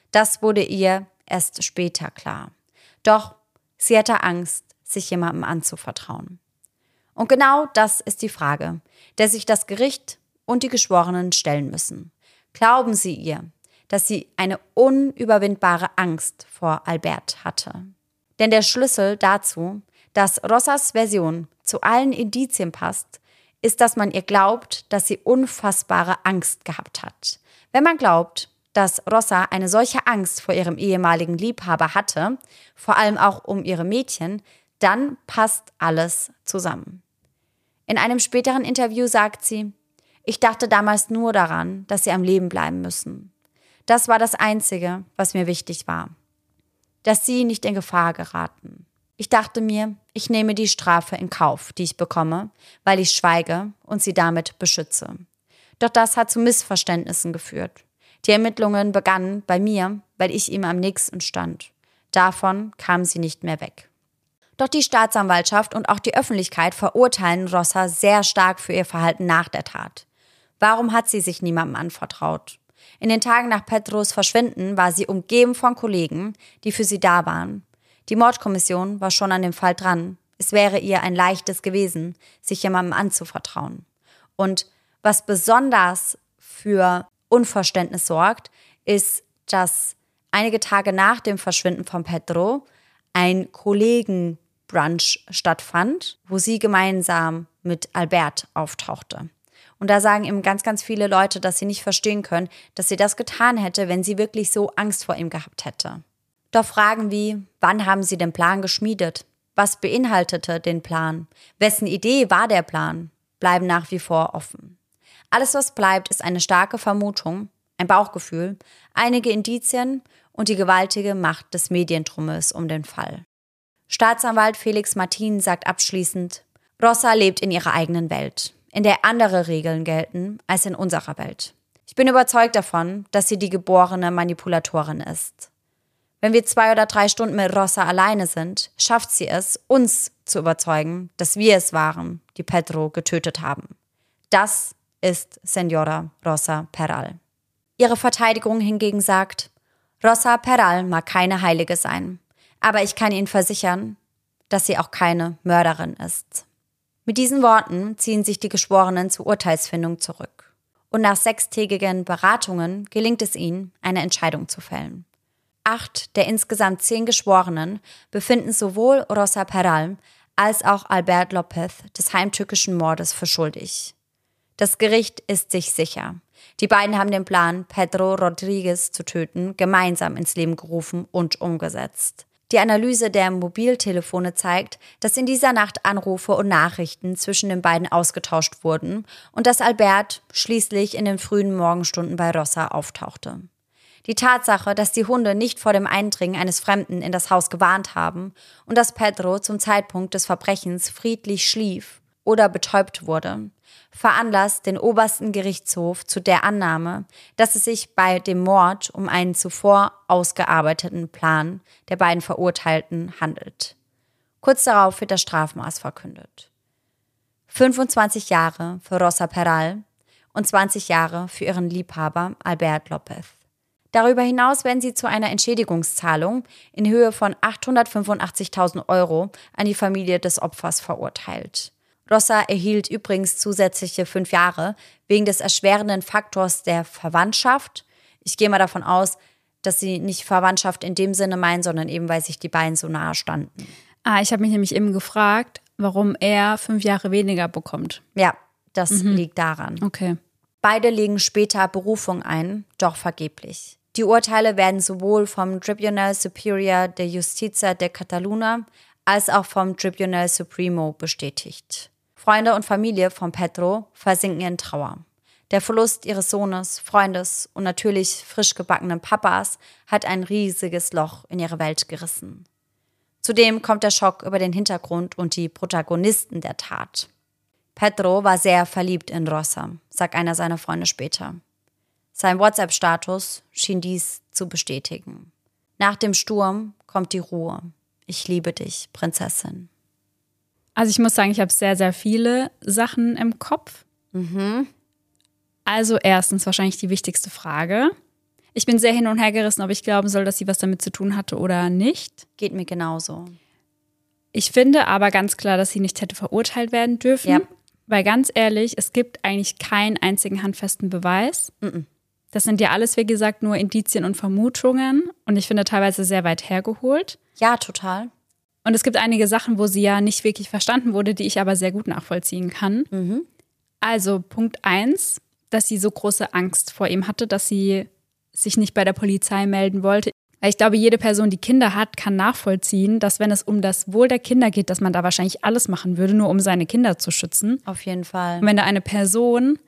Das wurde ihr erst später klar. Doch sie hatte Angst, sich jemandem anzuvertrauen. Und genau das ist die Frage, der sich das Gericht und die Geschworenen stellen müssen. Glauben sie ihr, dass sie eine unüberwindbare Angst vor Albert hatte? Denn der Schlüssel dazu, dass Rosas Version zu allen Indizien passt, ist, dass man ihr glaubt, dass sie unfassbare Angst gehabt hat. Wenn man glaubt, dass Rosa eine solche Angst vor ihrem ehemaligen Liebhaber hatte, vor allem auch um ihre Mädchen, dann passt alles zusammen. In einem späteren Interview sagt sie: Ich dachte damals nur daran, dass sie am Leben bleiben müssen. Das war das Einzige, was mir wichtig war. Dass sie nicht in Gefahr geraten. Ich dachte mir, ich nehme die Strafe in Kauf, die ich bekomme, weil ich schweige und sie damit beschütze. Doch das hat zu Missverständnissen geführt. Die Ermittlungen begannen bei mir, weil ich ihm am nächsten stand. Davon kam sie nicht mehr weg. Doch die Staatsanwaltschaft und auch die Öffentlichkeit verurteilen Rosa sehr stark für ihr Verhalten nach der Tat. Warum hat sie sich niemandem anvertraut? In den Tagen nach Pedros Verschwinden war sie umgeben von Kollegen, die für sie da waren. Die Mordkommission war schon an dem Fall dran. Es wäre ihr ein leichtes gewesen, sich jemandem anzuvertrauen. Und was besonders für Unverständnis sorgt, ist, dass einige Tage nach dem Verschwinden von Pedro ein Kollegen Brunch stattfand, wo sie gemeinsam mit Albert auftauchte. Und da sagen eben ganz, ganz viele Leute, dass sie nicht verstehen können, dass sie das getan hätte, wenn sie wirklich so Angst vor ihm gehabt hätte. Doch Fragen wie: Wann haben sie den Plan geschmiedet? Was beinhaltete den Plan? Wessen Idee war der Plan? Bleiben nach wie vor offen. Alles, was bleibt, ist eine starke Vermutung, ein Bauchgefühl, einige Indizien und die gewaltige Macht des Mediendrummels um den Fall. Staatsanwalt Felix Martin sagt abschließend: Rosa lebt in ihrer eigenen Welt, in der andere Regeln gelten als in unserer Welt. Ich bin überzeugt davon, dass sie die geborene Manipulatorin ist. Wenn wir zwei oder drei Stunden mit Rosa alleine sind, schafft sie es, uns zu überzeugen, dass wir es waren, die Pedro getötet haben. Das ist Señora Rosa Peral. Ihre Verteidigung hingegen sagt: Rosa Peral mag keine Heilige sein, aber ich kann Ihnen versichern, dass sie auch keine Mörderin ist. Mit diesen Worten ziehen sich die Geschworenen zur Urteilsfindung zurück. Und nach sechstägigen Beratungen gelingt es ihnen, eine Entscheidung zu fällen. Acht der insgesamt zehn Geschworenen befinden sowohl Rosa Peral als auch Albert López des heimtückischen Mordes für schuldig. Das Gericht ist sich sicher. Die beiden haben den Plan, Pedro Rodríguez zu töten, gemeinsam ins Leben gerufen und umgesetzt. Die Analyse der Mobiltelefone zeigt, dass in dieser Nacht Anrufe und Nachrichten zwischen den beiden ausgetauscht wurden und dass Albert schließlich in den frühen Morgenstunden bei Rosa auftauchte. Die Tatsache, dass die Hunde nicht vor dem Eindringen eines Fremden in das Haus gewarnt haben und dass Pedro zum Zeitpunkt des Verbrechens friedlich schlief oder betäubt wurde, veranlasst den obersten Gerichtshof zu der Annahme, dass es sich bei dem Mord um einen zuvor ausgearbeiteten Plan der beiden Verurteilten handelt. Kurz darauf wird das Strafmaß verkündet. fünfundzwanzig Jahre für Rosa Peral und zwanzig Jahre für ihren Liebhaber Albert López. Darüber hinaus werden sie zu einer Entschädigungszahlung in Höhe von achthundertfünfundachtzigtausend Euro an die Familie des Opfers verurteilt. Rosa erhielt übrigens zusätzliche fünf Jahre wegen des erschwerenden Faktors der Verwandtschaft. Ich gehe mal davon aus, dass sie nicht Verwandtschaft in dem Sinne meinen, sondern eben, weil sich die beiden so nahe standen. Ah, ich habe mich nämlich eben gefragt, warum er fünf Jahre weniger bekommt. Ja, das Mhm. liegt daran. Okay. Beide legen später Berufung ein, doch vergeblich. Die Urteile werden sowohl vom Tribunal Superior de Justicia de Catalunya als auch vom Tribunal Supremo bestätigt. Freunde und Familie von Pedro versinken in Trauer. Der Verlust ihres Sohnes, Freundes und natürlich frisch gebackenen Papas hat ein riesiges Loch in ihre Welt gerissen. Zudem kommt der Schock über den Hintergrund und die Protagonisten der Tat. Pedro war sehr verliebt in Rosa, sagt einer seiner Freunde später. Sein WhatsApp-Status schien dies zu bestätigen. Nach dem Sturm kommt die Ruhe. Ich liebe dich, Prinzessin. Also ich muss sagen, ich habe sehr, sehr viele Sachen im Kopf. Mhm. Also erstens wahrscheinlich die wichtigste Frage. Ich bin sehr hin und her gerissen, ob ich glauben soll, dass sie was damit zu tun hatte oder nicht. Geht mir genauso. Ich finde aber ganz klar, dass sie nicht hätte verurteilt werden dürfen. Ja. Weil ganz ehrlich, es gibt eigentlich keinen einzigen handfesten Beweis. Mm-mm. Das sind ja alles, wie gesagt, nur Indizien und Vermutungen. Und ich finde teilweise sehr weit hergeholt. Ja, total. Und es gibt einige Sachen, wo sie ja nicht wirklich verstanden wurde, die ich aber sehr gut nachvollziehen kann. Mhm. Also Punkt eins, dass sie so große Angst vor ihm hatte, dass sie sich nicht bei der Polizei melden wollte. Weil ich glaube, jede Person, die Kinder hat, kann nachvollziehen, dass wenn es um das Wohl der Kinder geht, dass man da wahrscheinlich alles machen würde, nur um seine Kinder zu schützen. Auf jeden Fall. Und wenn da eine Person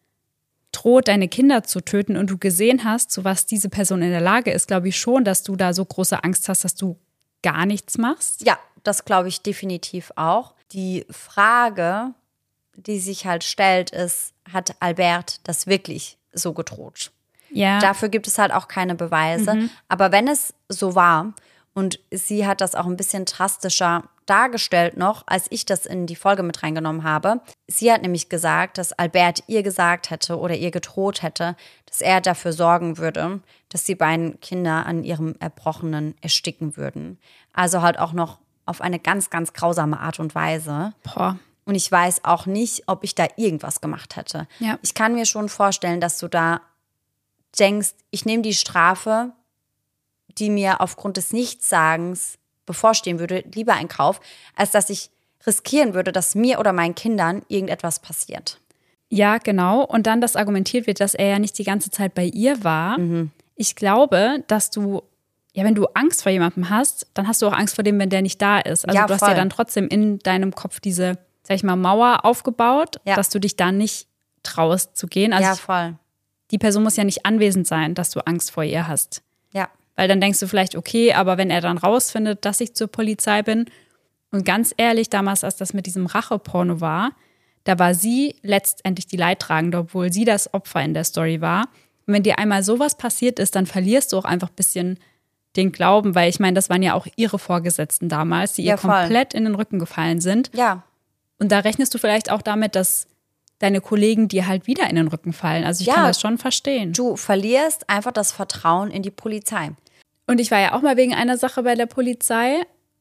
droht, deine Kinder zu töten und du gesehen hast, zu was diese Person in der Lage ist, glaube ich schon, dass du da so große Angst hast, dass du gar nichts machst. Ja, das glaube ich definitiv auch. Die Frage, die sich halt stellt, ist, hat Albert das wirklich so gedroht? Ja. Dafür gibt es halt auch keine Beweise. Mhm. Aber wenn es so war, und sie hat das auch ein bisschen drastischer dargestellt noch, als ich das in die Folge mit reingenommen habe. Sie hat nämlich gesagt, dass Albert ihr gesagt hätte oder ihr gedroht hätte, dass er dafür sorgen würde, dass die beiden Kinder an ihrem Erbrochenen ersticken würden. Also halt auch noch auf eine ganz, ganz grausame Art und Weise. Boah. Und ich weiß auch nicht, ob ich da irgendwas gemacht hätte. Ja. Ich kann mir schon vorstellen, dass du da denkst, ich nehme die Strafe, die mir aufgrund des Nichtssagens bevorstehen würde, lieber in Kauf, als dass ich riskieren würde, dass mir oder meinen Kindern irgendetwas passiert. Ja, genau. Und dann, dass argumentiert wird, dass er ja nicht die ganze Zeit bei ihr war. Mhm. Ich glaube, dass du, ja, wenn du Angst vor jemandem hast, dann hast du auch Angst vor dem, wenn der nicht da ist. Also ja, du hast voll. ja dann trotzdem in deinem Kopf diese, sag ich mal, Mauer aufgebaut, ja. dass du dich da nicht traust zu gehen. Also ja, ich, voll. Die Person muss ja nicht anwesend sein, dass du Angst vor ihr hast. Ja. Weil dann denkst du vielleicht, okay, aber wenn er dann rausfindet, dass ich zur Polizei bin. Und ganz ehrlich, damals, als das mit diesem Racheporno war, da war sie letztendlich die Leidtragende, obwohl sie das Opfer in der Story war. Und wenn dir einmal sowas passiert ist, dann verlierst du auch einfach ein bisschen den Glauben, weil ich meine, das waren ja auch ihre Vorgesetzten damals, die ja, ihr komplett in den Rücken gefallen sind. Ja. Und da rechnest du vielleicht auch damit, dass deine Kollegen dir halt wieder in den Rücken fallen. Also ich ja, kann das schon verstehen. Du verlierst einfach das Vertrauen in die Polizei. Und ich war ja auch mal wegen einer Sache bei der Polizei,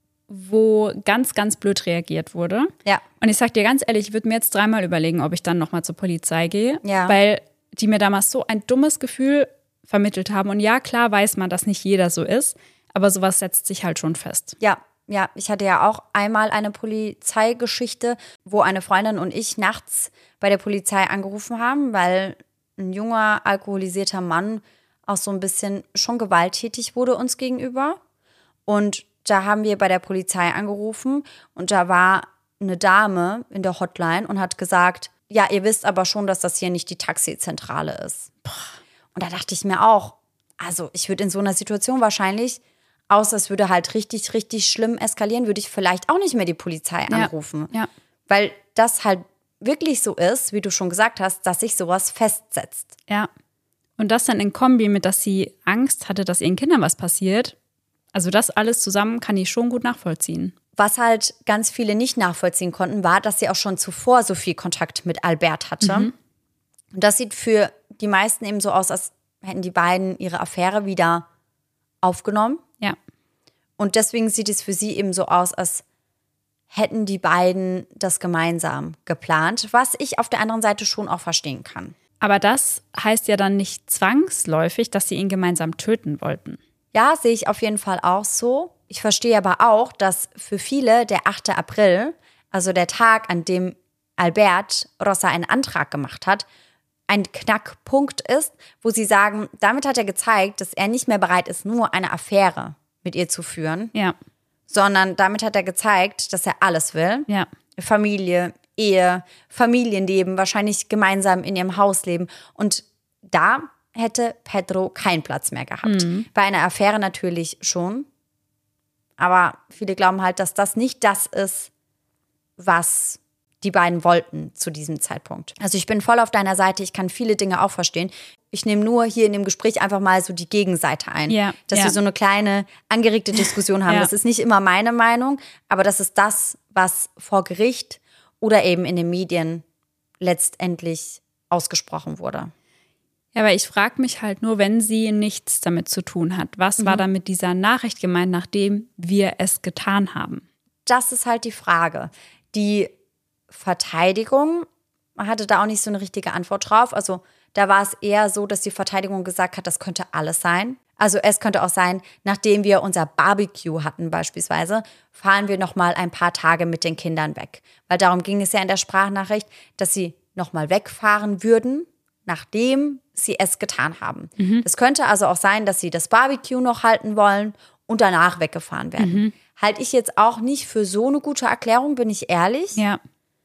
wo ganz, ganz blöd reagiert wurde. Ja. Und ich sag dir ganz ehrlich, ich würde mir jetzt dreimal überlegen, ob ich dann nochmal zur Polizei gehe. Ja. Weil die mir damals so ein dummes Gefühl vermittelt haben. Und ja, klar weiß man, dass nicht jeder so ist, aber sowas setzt sich halt schon fest. Ja, ja. Ich hatte ja auch einmal eine Polizeigeschichte, wo eine Freundin und ich nachts bei der Polizei angerufen haben, weil ein junger, alkoholisierter Mann auch so ein bisschen schon gewalttätig wurde uns gegenüber. Und da haben wir bei der Polizei angerufen und da war eine Dame in der Hotline und hat gesagt, ja, ihr wisst aber schon, dass das hier nicht die Taxizentrale ist. Und da dachte ich mir auch, also ich würde in so einer Situation wahrscheinlich, außer es würde halt richtig, richtig schlimm eskalieren, würde ich vielleicht auch nicht mehr die Polizei anrufen. Ja, ja. Weil das halt wirklich so ist, wie du schon gesagt hast, dass sich sowas festsetzt. Ja. Und das dann in Kombi mit, dass sie Angst hatte, dass ihren Kindern was passiert. Also das alles zusammen kann ich schon gut nachvollziehen. Was halt ganz viele nicht nachvollziehen konnten, war, dass sie auch schon zuvor so viel Kontakt mit Albert hatte. Mhm. Und das sieht für die meisten eben so aus, als hätten die beiden ihre Affäre wieder aufgenommen. Ja. Und deswegen sieht es für sie eben so aus, als hätten die beiden das gemeinsam geplant, was ich auf der anderen Seite schon auch verstehen kann. Aber das heißt ja dann nicht zwangsläufig, dass sie ihn gemeinsam töten wollten. Ja, sehe ich auf jeden Fall auch so. Ich verstehe aber auch, dass für viele der achte April, also der Tag, an dem Albert Rosa einen Antrag gemacht hat, ein Knackpunkt ist, wo sie sagen, damit hat er gezeigt, dass er nicht mehr bereit ist, nur eine Affäre mit ihr zu führen, Ja. sondern damit hat er gezeigt, dass er alles will. Ja. Familie, Ehe, Familienleben, wahrscheinlich gemeinsam in ihrem Haus leben. Und da hätte Pedro keinen Platz mehr gehabt. Mhm. Bei einer Affäre natürlich schon. Aber viele glauben halt, dass das nicht das ist, was die beiden wollten zu diesem Zeitpunkt. Also ich bin voll auf deiner Seite, ich kann viele Dinge auch verstehen. Ich nehme nur hier in dem Gespräch einfach mal so die Gegenseite ein. Ja, dass ja. wir so eine kleine angeregte Diskussion haben. Ja. Das ist nicht immer meine Meinung, aber das ist das, was vor Gericht oder eben in den Medien letztendlich ausgesprochen wurde. Ja, aber ich frage mich halt nur, wenn sie nichts damit zu tun hat. Was mhm. war dann mit dieser Nachricht gemeint, nachdem wir es getan haben? Das ist halt die Frage. Die Verteidigung hatte da auch nicht so eine richtige Antwort drauf. Also da war es eher so, dass die Verteidigung gesagt hat, das könnte alles sein. Also es könnte auch sein, nachdem wir unser Barbecue hatten beispielsweise, fahren wir noch mal ein paar Tage mit den Kindern weg. Weil darum ging es ja in der Sprachnachricht, dass sie noch mal wegfahren würden, nachdem sie es getan haben. Mhm. Es könnte also auch sein, dass sie das Barbecue noch halten wollen und danach weggefahren werden. Mhm. Halte ich jetzt auch nicht für so eine gute Erklärung, bin ich ehrlich. Ja.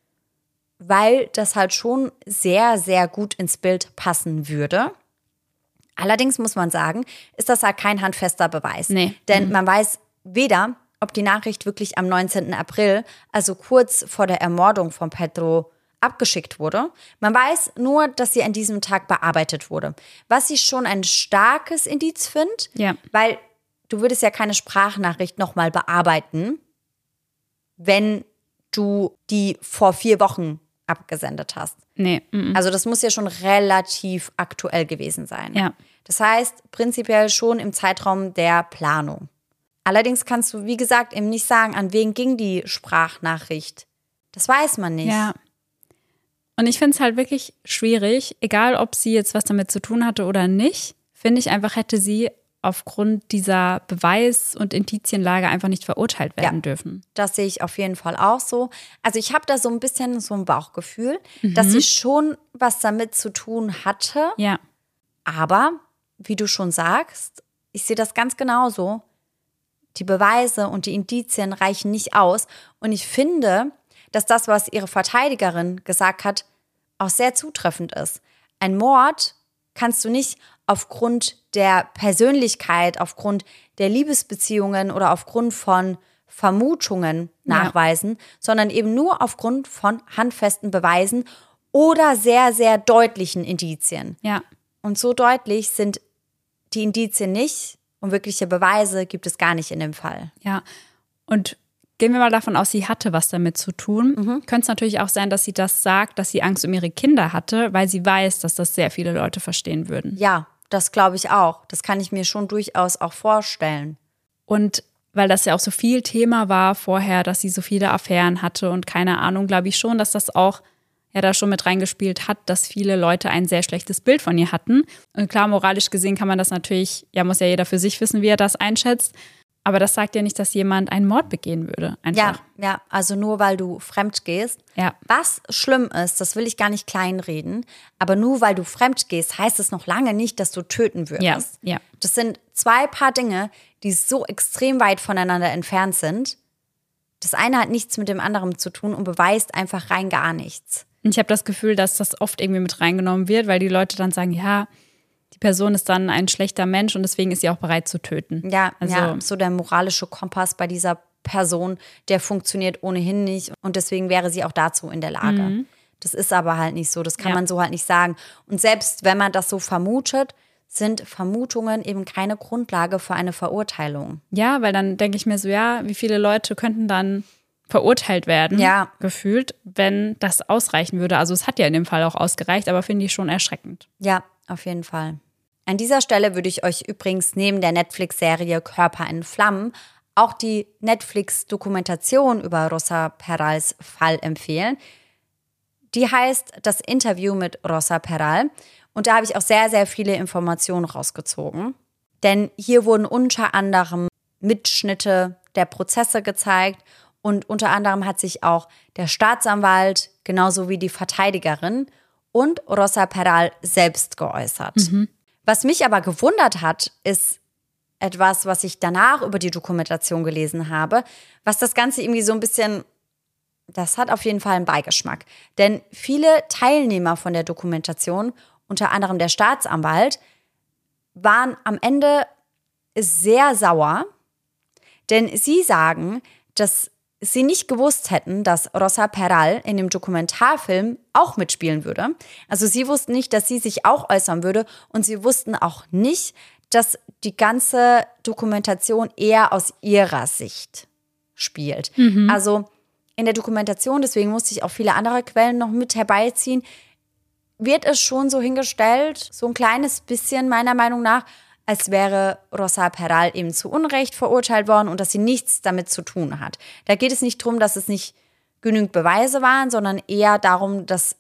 Weil das halt schon sehr, sehr gut ins Bild passen würde. Allerdings muss man sagen, ist das halt kein handfester Beweis. Nee. Denn mhm. man weiß weder, ob die Nachricht wirklich am neunzehnten April, also kurz vor der Ermordung von Pedro, abgeschickt wurde. Man weiß nur, dass sie an diesem Tag bearbeitet wurde. Was ich schon ein starkes Indiz finde, ja. weil du würdest ja keine Sprachnachricht nochmal bearbeiten, wenn du die vor vier Wochen abgesendet hast. Nee. Mm-mm. Also das muss ja schon relativ aktuell gewesen sein. Ja. Das heißt, prinzipiell schon im Zeitraum der Planung. Allerdings kannst du, wie gesagt, eben nicht sagen, an wen ging die Sprachnachricht. Das weiß man nicht. Ja. Und ich finde es halt wirklich schwierig, egal ob sie jetzt was damit zu tun hatte oder nicht, finde ich einfach, hätte sie aufgrund dieser Beweis- und Indizienlage einfach nicht verurteilt werden ja, dürfen. Das sehe ich auf jeden Fall auch so. Also ich habe da so ein bisschen so ein Bauchgefühl, mhm. dass sie schon was damit zu tun hatte. Ja. Aber, wie du schon sagst, ich sehe das ganz genauso. Die Beweise und die Indizien reichen nicht aus. Und ich finde, dass das, was ihre Verteidigerin gesagt hat, auch sehr zutreffend ist. Ein Mord kannst du nicht aufgrund der Persönlichkeit, aufgrund der Liebesbeziehungen oder aufgrund von Vermutungen nachweisen, ja. sondern eben nur aufgrund von handfesten Beweisen oder sehr, sehr deutlichen Indizien. Ja. Und so deutlich sind die Indizien nicht und wirkliche Beweise gibt es gar nicht in dem Fall. Ja, und gehen wir mal davon aus, sie hatte was damit zu tun. Mhm. Könnte es natürlich auch sein, dass sie das sagt, dass sie Angst um ihre Kinder hatte, weil sie weiß, dass das sehr viele Leute verstehen würden. Ja, das glaube ich auch. Das kann ich mir schon durchaus auch vorstellen. Und weil das ja auch so viel Thema war vorher, dass sie so viele Affären hatte und keine Ahnung, glaube ich schon, dass das auch ja da schon mit reingespielt hat, dass viele Leute ein sehr schlechtes Bild von ihr hatten. Und klar, moralisch gesehen kann man das natürlich, ja, muss ja jeder für sich wissen, wie er das einschätzt. Aber das sagt ja nicht, dass jemand einen Mord begehen würde. Einfach. Ja, ja, also nur weil du fremd gehst. Ja. Was schlimm ist, das will ich gar nicht kleinreden, aber nur weil du fremd gehst, heißt es noch lange nicht, dass du töten würdest. Ja, ja. Das sind zwei Paar Dinge, die so extrem weit voneinander entfernt sind. Das eine hat nichts mit dem anderen zu tun und beweist einfach rein gar nichts. Ich habe das Gefühl, dass das oft irgendwie mit reingenommen wird, weil die Leute dann sagen, ja, die Person ist dann ein schlechter Mensch und deswegen ist sie auch bereit zu töten. Ja, also, ja, so der moralische Kompass bei dieser Person, der funktioniert ohnehin nicht und deswegen wäre sie auch dazu in der Lage. Mhm. Das ist aber halt nicht so, das kann ja. man so halt nicht sagen. Und selbst wenn man das so vermutet, sind Vermutungen eben keine Grundlage für eine Verurteilung. Ja, weil dann denke ich mir so, ja, wie viele Leute könnten dann verurteilt werden, ja. gefühlt, wenn das ausreichen würde. Also es hat ja in dem Fall auch ausgereicht, aber finde ich schon erschreckend. Ja, auf jeden Fall. An dieser Stelle würde ich euch übrigens neben der Netflix-Serie Körper in Flammen auch die Netflix-Dokumentation über Rosa Perals Fall empfehlen. Die heißt Das Interview mit Rosa Peral. Und da habe ich auch sehr, sehr viele Informationen rausgezogen. Denn hier wurden unter anderem Mitschnitte der Prozesse gezeigt. Und unter anderem hat sich auch der Staatsanwalt, genauso wie die Verteidigerin und Rosa Peral selbst geäußert. Mhm. Was mich aber gewundert hat, ist etwas, was ich danach über die Dokumentation gelesen habe, was das Ganze irgendwie so ein bisschen, das hat auf jeden Fall einen Beigeschmack. Denn viele Teilnehmer von der Dokumentation, unter anderem der Staatsanwalt, waren am Ende sehr sauer, denn sie sagen, dass sie nicht gewusst hätten, dass Rosa Peral in dem Dokumentarfilm auch mitspielen würde. Also sie wussten nicht, dass sie sich auch äußern würde und sie wussten auch nicht, dass die ganze Dokumentation eher aus ihrer Sicht spielt. Mhm. Also in der Dokumentation, deswegen musste ich auch viele andere Quellen noch mit herbeiziehen, wird es schon so hingestellt, so ein kleines bisschen meiner Meinung nach, als wäre Rosa Peral eben zu Unrecht verurteilt worden und dass sie nichts damit zu tun hat. Da geht es nicht darum, dass es nicht genügend Beweise waren, sondern eher darum, dass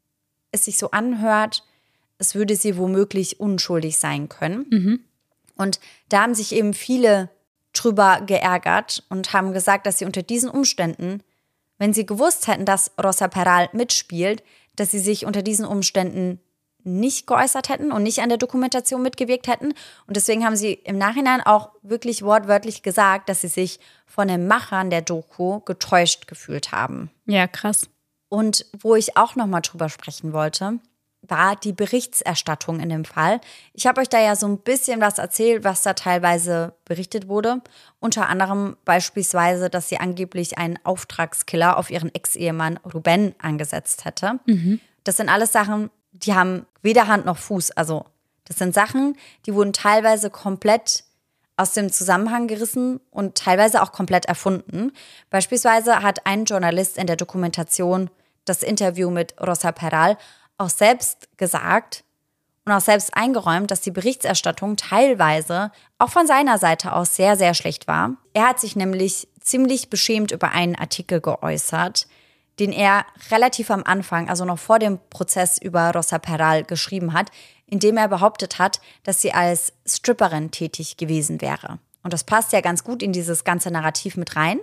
es sich so anhört, es würde sie womöglich unschuldig sein können. Mhm. Und da haben sich eben viele drüber geärgert und haben gesagt, dass sie unter diesen Umständen, wenn sie gewusst hätten, dass Rosa Peral mitspielt, dass sie sich unter diesen Umständen nicht geäußert hätten und nicht an der Dokumentation mitgewirkt hätten. Und deswegen haben sie im Nachhinein auch wirklich wortwörtlich gesagt, dass sie sich von den Machern der Doku getäuscht gefühlt haben. Ja, krass. Und wo ich auch nochmal drüber sprechen wollte, war die Berichterstattung in dem Fall. Ich habe euch da ja so ein bisschen was erzählt, was da teilweise berichtet wurde. Unter anderem beispielsweise, dass sie angeblich einen Auftragskiller auf ihren Ex-Ehemann Rubén angesetzt hätte. Mhm. Das sind alles Sachen, die haben weder Hand noch Fuß. Also das sind Sachen, die wurden teilweise komplett aus dem Zusammenhang gerissen und teilweise auch komplett erfunden. Beispielsweise hat ein Journalist in der Dokumentation das Interview mit Rosa Peral auch selbst gesagt und auch selbst eingeräumt, dass die Berichterstattung teilweise auch von seiner Seite aus sehr, sehr schlecht war. Er hat sich nämlich ziemlich beschämt über einen Artikel geäußert, den er relativ am Anfang, also noch vor dem Prozess über Rosa Peral geschrieben hat, in dem er behauptet hat, dass sie als Stripperin tätig gewesen wäre. Und das passt ja ganz gut in dieses ganze Narrativ mit rein.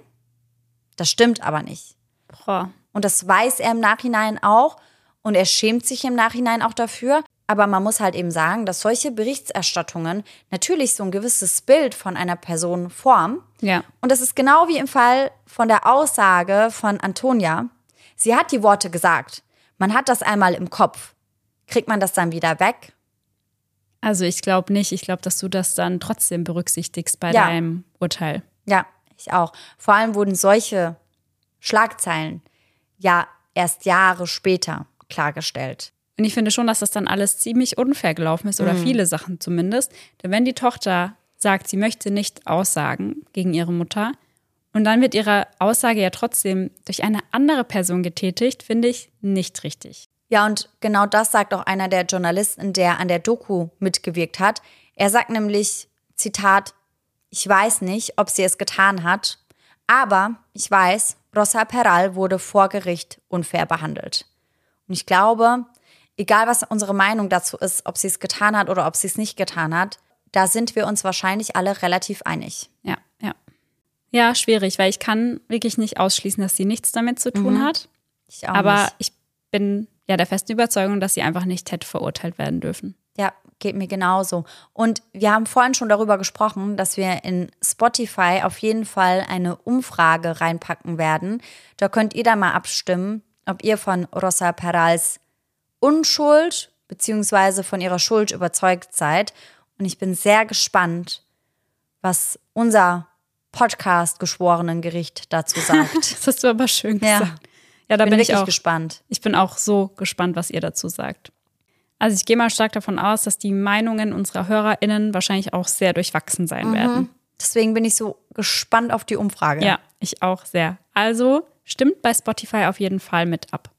Das stimmt aber nicht. Boah. Und das weiß er im Nachhinein auch und er schämt sich im Nachhinein auch dafür. Aber man muss halt eben sagen, dass solche Berichterstattungen natürlich so ein gewisses Bild von einer Person formen. Ja. Und das ist genau wie im Fall von der Aussage von Antonia. Sie hat die Worte gesagt. Man hat das einmal im Kopf. Kriegt man das dann wieder weg? Also ich glaube nicht. Ich glaube, dass du das dann trotzdem berücksichtigst bei Ja. deinem Urteil. Ja, ich auch. Vor allem wurden solche Schlagzeilen ja erst Jahre später klargestellt. Und ich finde schon, dass das dann alles ziemlich unfair gelaufen ist oder Mhm. viele Sachen zumindest. Denn wenn die Tochter sagt, sie möchte nicht aussagen gegen ihre Mutter und dann wird ihre Aussage ja trotzdem durch eine andere Person getätigt, finde ich nicht richtig. Ja, und genau das sagt auch einer der Journalisten, der an der Doku mitgewirkt hat. Er sagt nämlich, Zitat, ich weiß nicht, ob sie es getan hat, aber ich weiß, Rosa Peral wurde vor Gericht unfair behandelt. Und ich glaube, egal was unsere Meinung dazu ist, ob sie es getan hat oder ob sie es nicht getan hat, da sind wir uns wahrscheinlich alle relativ einig. Ja, ja. Ja, schwierig, weil ich kann wirklich nicht ausschließen, dass sie nichts damit zu tun Mhm. hat. Ich auch Aber nicht. ich bin ja der festen Überzeugung, dass sie einfach nicht hätte verurteilt werden dürfen. Ja, geht mir genauso. Und wir haben vorhin schon darüber gesprochen, dass wir in Spotify auf jeden Fall eine Umfrage reinpacken werden. Da könnt ihr dann mal abstimmen, ob ihr von Rosa Perals Unschuld bzw. von ihrer Schuld überzeugt seid. Und ich bin sehr gespannt, was unser Podcast-Geschworenengericht dazu sagt. Das hast du aber schön Ja. gesagt. Ja, da bin bin ich wirklich auch gespannt. Ich bin auch so gespannt, was ihr dazu sagt. Also ich gehe mal stark davon aus, dass die Meinungen unserer HörerInnen wahrscheinlich auch sehr durchwachsen sein werden. Deswegen bin ich so gespannt auf die Umfrage. Ja, ich auch sehr. Also stimmt bei Spotify auf jeden Fall mit ab.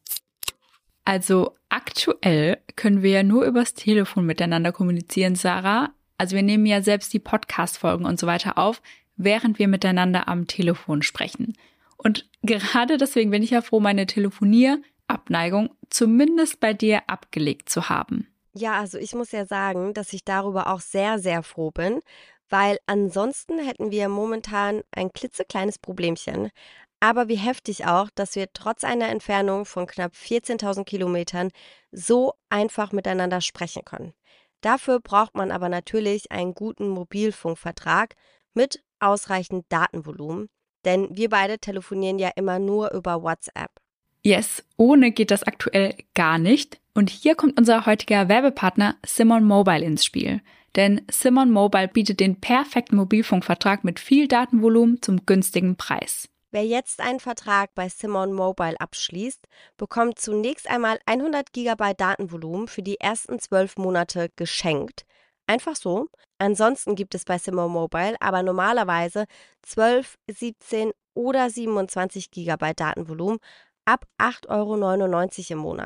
Also aktuell können wir ja nur übers Telefon miteinander kommunizieren, Sarah. Also wir nehmen ja selbst die Podcast-Folgen und so weiter auf, während wir miteinander am Telefon sprechen. Und gerade deswegen bin ich ja froh, meine Telefonierabneigung zumindest bei dir abgelegt zu haben. Ja, also ich muss ja sagen, dass ich darüber auch sehr, sehr froh bin, weil ansonsten hätten wir momentan ein klitzekleines Problemchen. Aber wie heftig auch, dass wir trotz einer Entfernung von knapp vierzehntausend Kilometern so einfach miteinander sprechen können. Dafür braucht man aber natürlich einen guten Mobilfunkvertrag mit ausreichend Datenvolumen, denn wir beide telefonieren ja immer nur über WhatsApp. Yes, ohne geht das aktuell gar nicht. Und hier kommt unser heutiger Werbepartner Simon Mobile ins Spiel. Denn Simon Mobile bietet den perfekten Mobilfunkvertrag mit viel Datenvolumen zum günstigen Preis. Wer jetzt einen Vertrag bei Simon Mobile abschließt, bekommt zunächst einmal hundert Gigabyte Datenvolumen für die ersten zwölf Monate geschenkt. Einfach so. Ansonsten gibt es bei Simon Mobile aber normalerweise zwölf, siebzehn oder siebenundzwanzig Gigabyte Datenvolumen ab acht Euro neunundneunzig im Monat.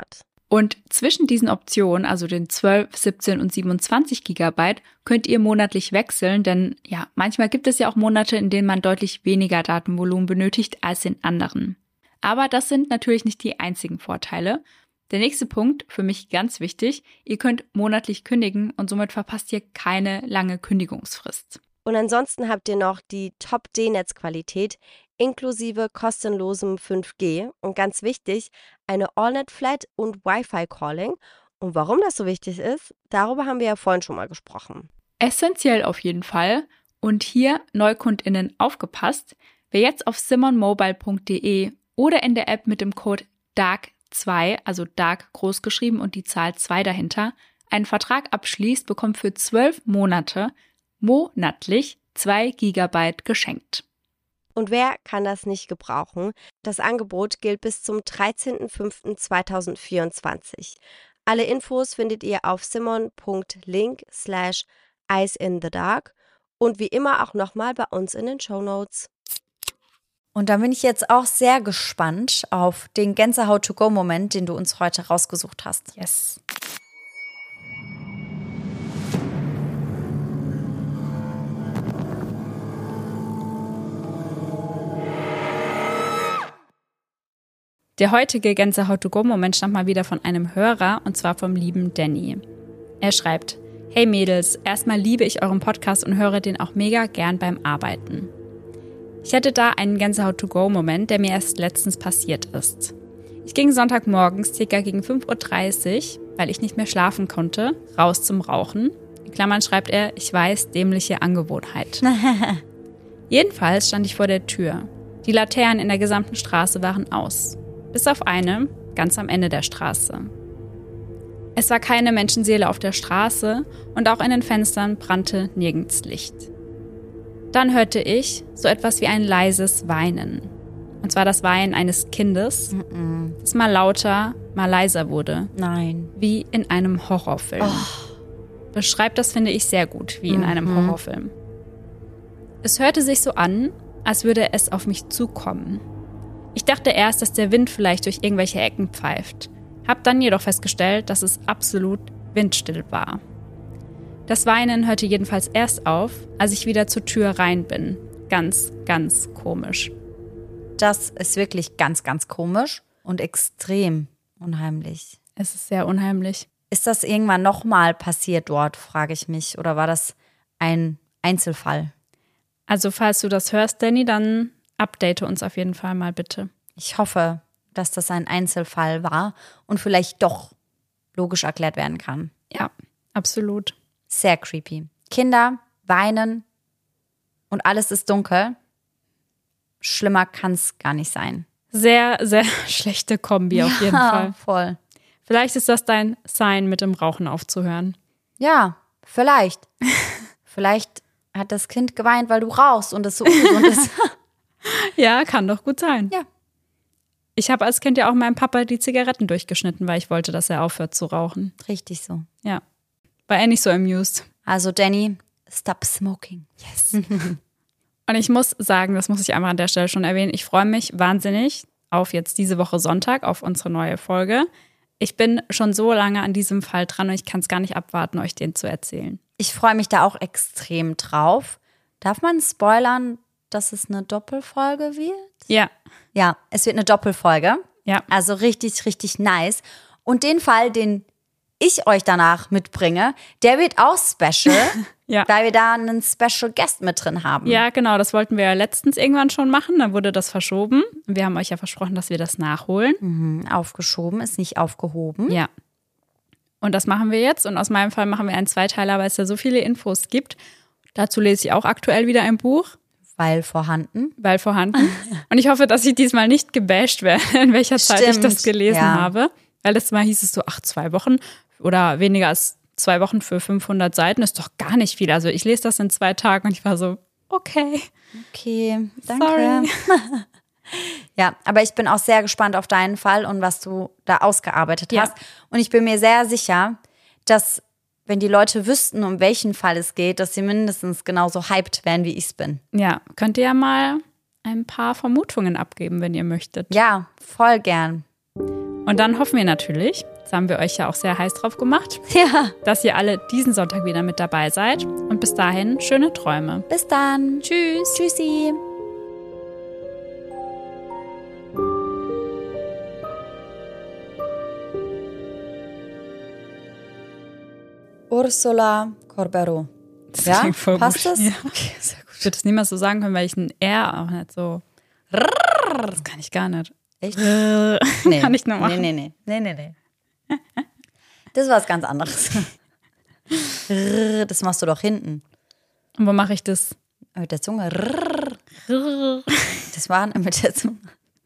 Und zwischen diesen Optionen, also den zwölf, siebzehn und siebenundzwanzig Gigabyte, könnt ihr monatlich wechseln, denn ja, manchmal gibt es ja auch Monate, in denen man deutlich weniger Datenvolumen benötigt als in anderen. Aber das sind natürlich nicht die einzigen Vorteile. Der nächste Punkt, für mich ganz wichtig, ihr könnt monatlich kündigen und somit verpasst ihr keine lange Kündigungsfrist. Und ansonsten habt ihr noch die Top-D-Netzqualität inklusive kostenlosem fünf G und ganz wichtig, eine AllNet-Flat und Wi-Fi-Calling. Und warum das so wichtig ist, darüber haben wir ja vorhin schon mal gesprochen. Essentiell auf jeden Fall. Und hier NeukundInnen aufgepasst, wer jetzt auf simonmobile punkt de oder in der App mit dem Code D A R K zwei, also Dark groß geschrieben und die Zahl zwei dahinter, einen Vertrag abschließt, bekommt für zwölf Monate monatlich zwei Gigabyte geschenkt. Und wer kann das nicht gebrauchen? Das Angebot gilt bis zum dreizehnten fünften zweitausendvierundzwanzig. Alle Infos findet ihr auf simon punkt link slash eyes in the dark und wie immer auch nochmal bei uns in den Shownotes. Und da bin ich jetzt auch sehr gespannt auf den Gänsehaut-to-go-Moment, den du uns heute rausgesucht hast. Yes. Der heutige Gänsehaut-to-go-Moment stammt mal wieder von einem Hörer, und zwar vom lieben Danny. Er schreibt: Hey Mädels, erstmal liebe ich euren Podcast und höre den auch mega gern beim Arbeiten. Ich hatte da einen Gänsehaut-to-go-Moment, der mir erst letztens passiert ist. Ich ging Sonntagmorgens circa gegen fünf Uhr dreißig, weil ich nicht mehr schlafen konnte, raus zum Rauchen. In Klammern schreibt er, ich weiß, dämliche Angewohnheit. Jedenfalls stand ich vor der Tür. Die Laternen in der gesamten Straße waren aus. Bis auf eine, ganz am Ende der Straße. Es war keine Menschenseele auf der Straße und auch in den Fenstern brannte nirgends Licht. Dann hörte ich so etwas wie ein leises Weinen. Und zwar das Weinen eines Kindes, Mm-mm. das mal lauter, mal leiser wurde. Nein. Wie in einem Horrorfilm. Oh. Beschreibt das, finde ich, sehr gut, wie in mhm. einem Horrorfilm. Es hörte sich so an, als würde es auf mich zukommen. Ich dachte erst, dass der Wind vielleicht durch irgendwelche Ecken pfeift. Hab dann jedoch festgestellt, dass es absolut windstill war. Das Weinen hörte jedenfalls erst auf, als ich wieder zur Tür rein bin. Ganz, ganz komisch. Das ist wirklich ganz, ganz komisch und extrem unheimlich. Es ist sehr unheimlich. Ist das irgendwann nochmal passiert dort, frage ich mich. Oder war das ein Einzelfall? Also falls du das hörst, Danny, dann update uns auf jeden Fall mal bitte. Ich hoffe, dass das ein Einzelfall war und vielleicht doch logisch erklärt werden kann. Ja, absolut. Sehr creepy. Kinder weinen und alles ist dunkel. Schlimmer kann es gar nicht sein. Sehr, sehr schlechte Kombi auf jeden ja, Fall. Voll. Vielleicht ist das dein Sign, mit dem Rauchen aufzuhören. Ja, vielleicht. Vielleicht hat das Kind geweint, weil du rauchst und es so ungesund ist. Ja, kann doch gut sein. Ja. Ich habe als Kind ja auch meinem Papa die Zigaretten durchgeschnitten, weil ich wollte, dass er aufhört zu rauchen. Richtig so. Ja. War er nicht so amused. Also Danny, stop smoking. Yes. Und ich muss sagen, das muss ich einmal an der Stelle schon erwähnen, ich freue mich wahnsinnig auf jetzt diese Woche Sonntag, auf unsere neue Folge. Ich bin schon so lange an diesem Fall dran und ich kann es gar nicht abwarten, euch den zu erzählen. Ich freue mich da auch extrem drauf. Darf man spoilern, dass es eine Doppelfolge wird? Ja. Ja, es wird eine Doppelfolge. Ja. Also richtig, richtig nice. Und den Fall, den ich euch danach mitbringe, der wird auch special, ja. weil wir da einen Special Guest mit drin haben. Ja, genau, das wollten wir ja letztens irgendwann schon machen, dann wurde das verschoben. Wir haben euch ja versprochen, dass wir das nachholen. Mhm, aufgeschoben ist nicht aufgehoben. Ja. Und das machen wir jetzt und aus meinem Fall machen wir einen Zweiteiler, weil es ja so viele Infos gibt. Dazu lese ich auch aktuell wieder ein Buch. Weil vorhanden. Weil vorhanden. Und ich hoffe, dass ich diesmal nicht gebasht werde, in welcher Zeit Stimmt, ich das gelesen ja. habe. Weil letztes Mal hieß es so, ach, zwei Wochen oder weniger als zwei Wochen für fünfhundert Seiten ist doch gar nicht viel. Also ich lese das in zwei Tagen und ich war so, okay. Okay, danke. Ja, aber ich bin auch sehr gespannt auf deinen Fall und was du da ausgearbeitet ja. hast. Und ich bin mir sehr sicher, dass wenn die Leute wüssten, um welchen Fall es geht, dass sie mindestens genauso hyped wären, wie ich es bin. Ja, könnt ihr ja mal ein paar Vermutungen abgeben, wenn ihr möchtet. Ja, voll gern. Und dann hoffen wir natürlich, das haben wir euch ja auch sehr heiß drauf gemacht, Ja. dass ihr alle diesen Sonntag wieder mit dabei seid. Und bis dahin schöne Träume. Bis dann. Tschüss. Tschüssi. Ursula Corberó. Das Ja, klingt voll passt gut. das? Ja. Okay, sehr gut. Ich würde es niemals so sagen können, weil ich ein R auch nicht so. Das kann ich gar nicht. Echt? Nee. Kann ich nur machen. Nee, nee, nee. nee, nee, nee. Das ist was ganz anderes. Das machst du doch hinten. Und wo mache ich das? Mit der Zunge. Das war mit der Zunge.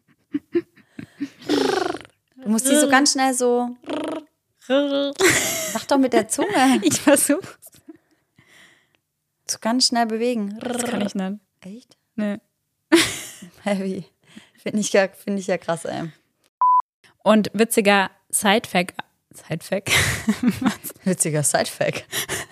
Du musst die so ganz schnell so. Mach doch mit der Zunge. Ich versuche. So ganz schnell bewegen. Das kann ich nicht. Echt? Nee. Heavy. Finde ich, ja, find ich ja krass, ey. Und witziger Sidefact. Sidefact? Witziger Sidefact.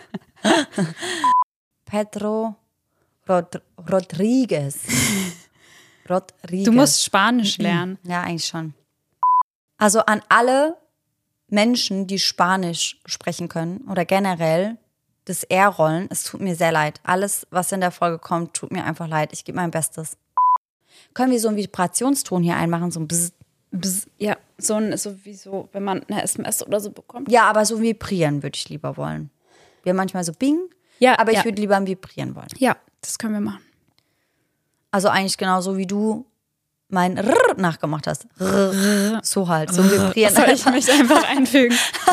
Pedro Rod Rodriguez. Rodriguez. Du musst Spanisch lernen. Ja, eigentlich schon. Also an alle Menschen, die Spanisch sprechen können oder generell das R-Rollen, es tut mir sehr leid. Alles, was in der Folge kommt, tut mir einfach leid. Ich gebe mein Bestes. Können wir so einen Vibrationston hier einmachen, so ein Bzz. Bzz, ja, so ein, so wie so, wenn man eine S M S oder so bekommt. Ja, aber so vibrieren würde ich lieber wollen. Wir haben manchmal so Bing, Ja, aber ich ja. würde lieber ein Vibrieren wollen. Ja, das können wir machen. Also eigentlich genauso wie du mein R nachgemacht hast. R. So halt, so vibrieren. Soll ich mich einfach einfügen?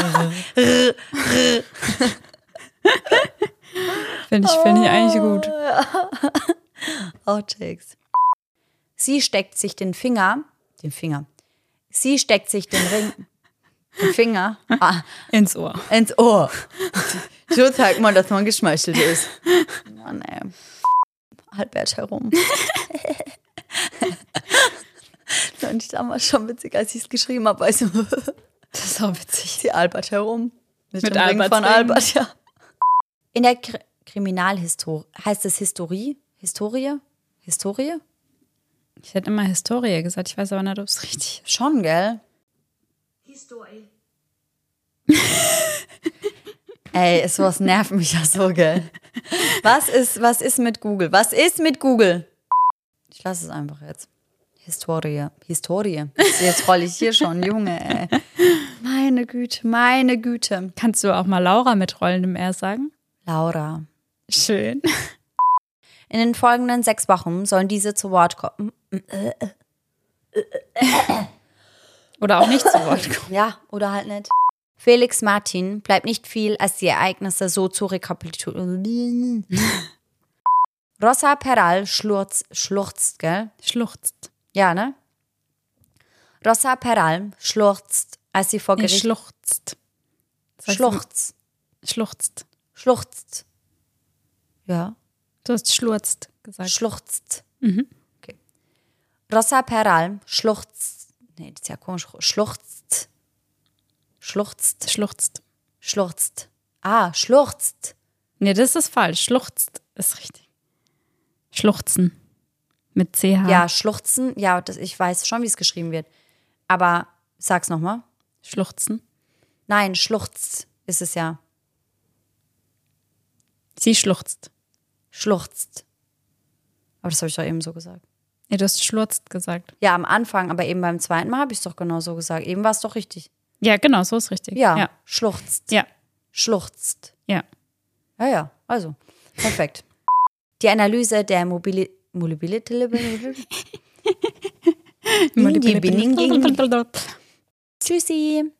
Finde ich, find ich eigentlich gut. Outtakes. Sie steckt sich den Finger, den Finger, sie steckt sich den Ring, den Finger ah, Ins Ohr. ins Ohr. So zeigt man, dass man geschmeichelt ist. Mann, ey. Albert herum. Und ich damals schon witzig, als ich es geschrieben habe, weißt du, Das ist auch witzig. die Albert herum. Mit, Mit dem Ring Alberts von Ring. Albert, ja. In der Kr Kriminalhistorie, heißt es Historie? Historie? Historie? Ich hätte immer Historie gesagt, ich weiß aber nicht, ob es richtig ist. Schon, gell? Historie. Ey, sowas nervt mich ja so, gell? Was ist, was ist mit Google? Was ist mit Google? Ich lasse es einfach jetzt. Historie. Historie. Jetzt rolle ich hier schon, Junge, ey. Meine Güte, meine Güte. Kannst du auch mal Laura mit rollendem R sagen? Laura. Schön. In den folgenden sechs Wochen sollen diese zu Wort kommen. Oder auch nicht zu Wort kommen. Ja, oder halt nicht. Felix Martin bleibt nicht viel, als die Ereignisse so zu rekapitulieren. Rosa Peral schlurz, schlurzt, gell? Schluchzt. Ja, ne? Rosa Peral schlurzt, als sie vor Nee, Gericht... schluchzt. Sagst du- Schluchzt. Schluchzt. Schluchzt. Ja. Du hast schlurzt gesagt. Schluchzt. Mhm. Okay. Rosa Peral schluchzt. Nee, das ist ja komisch. Schluchzt. Schluchzt. Schluchzt. Schluchzt. Ah, schluchzt. Nee, das ist falsch. Schluchzt ist richtig. Schluchzen. Mit C H. Ja, schluchzen. Ja, das, ich weiß schon, wie es geschrieben wird. Aber sag's nochmal. Schluchzen. Nein, schluchzt ist es ja. Sie schluchzt. Schluchzt. Aber das habe ich doch eben so gesagt. Nee, du hast schlurzt gesagt. Ja, am Anfang, aber eben beim zweiten Mal habe ich es doch genau so gesagt. Eben war es doch richtig. Ja, genau, so ist richtig. Ja, Ja. schluchzt. Ja. Schluchzt. Ja. Ja, ja, also, perfekt. Die Analyse der Mobili Mobilität. Tschüssi.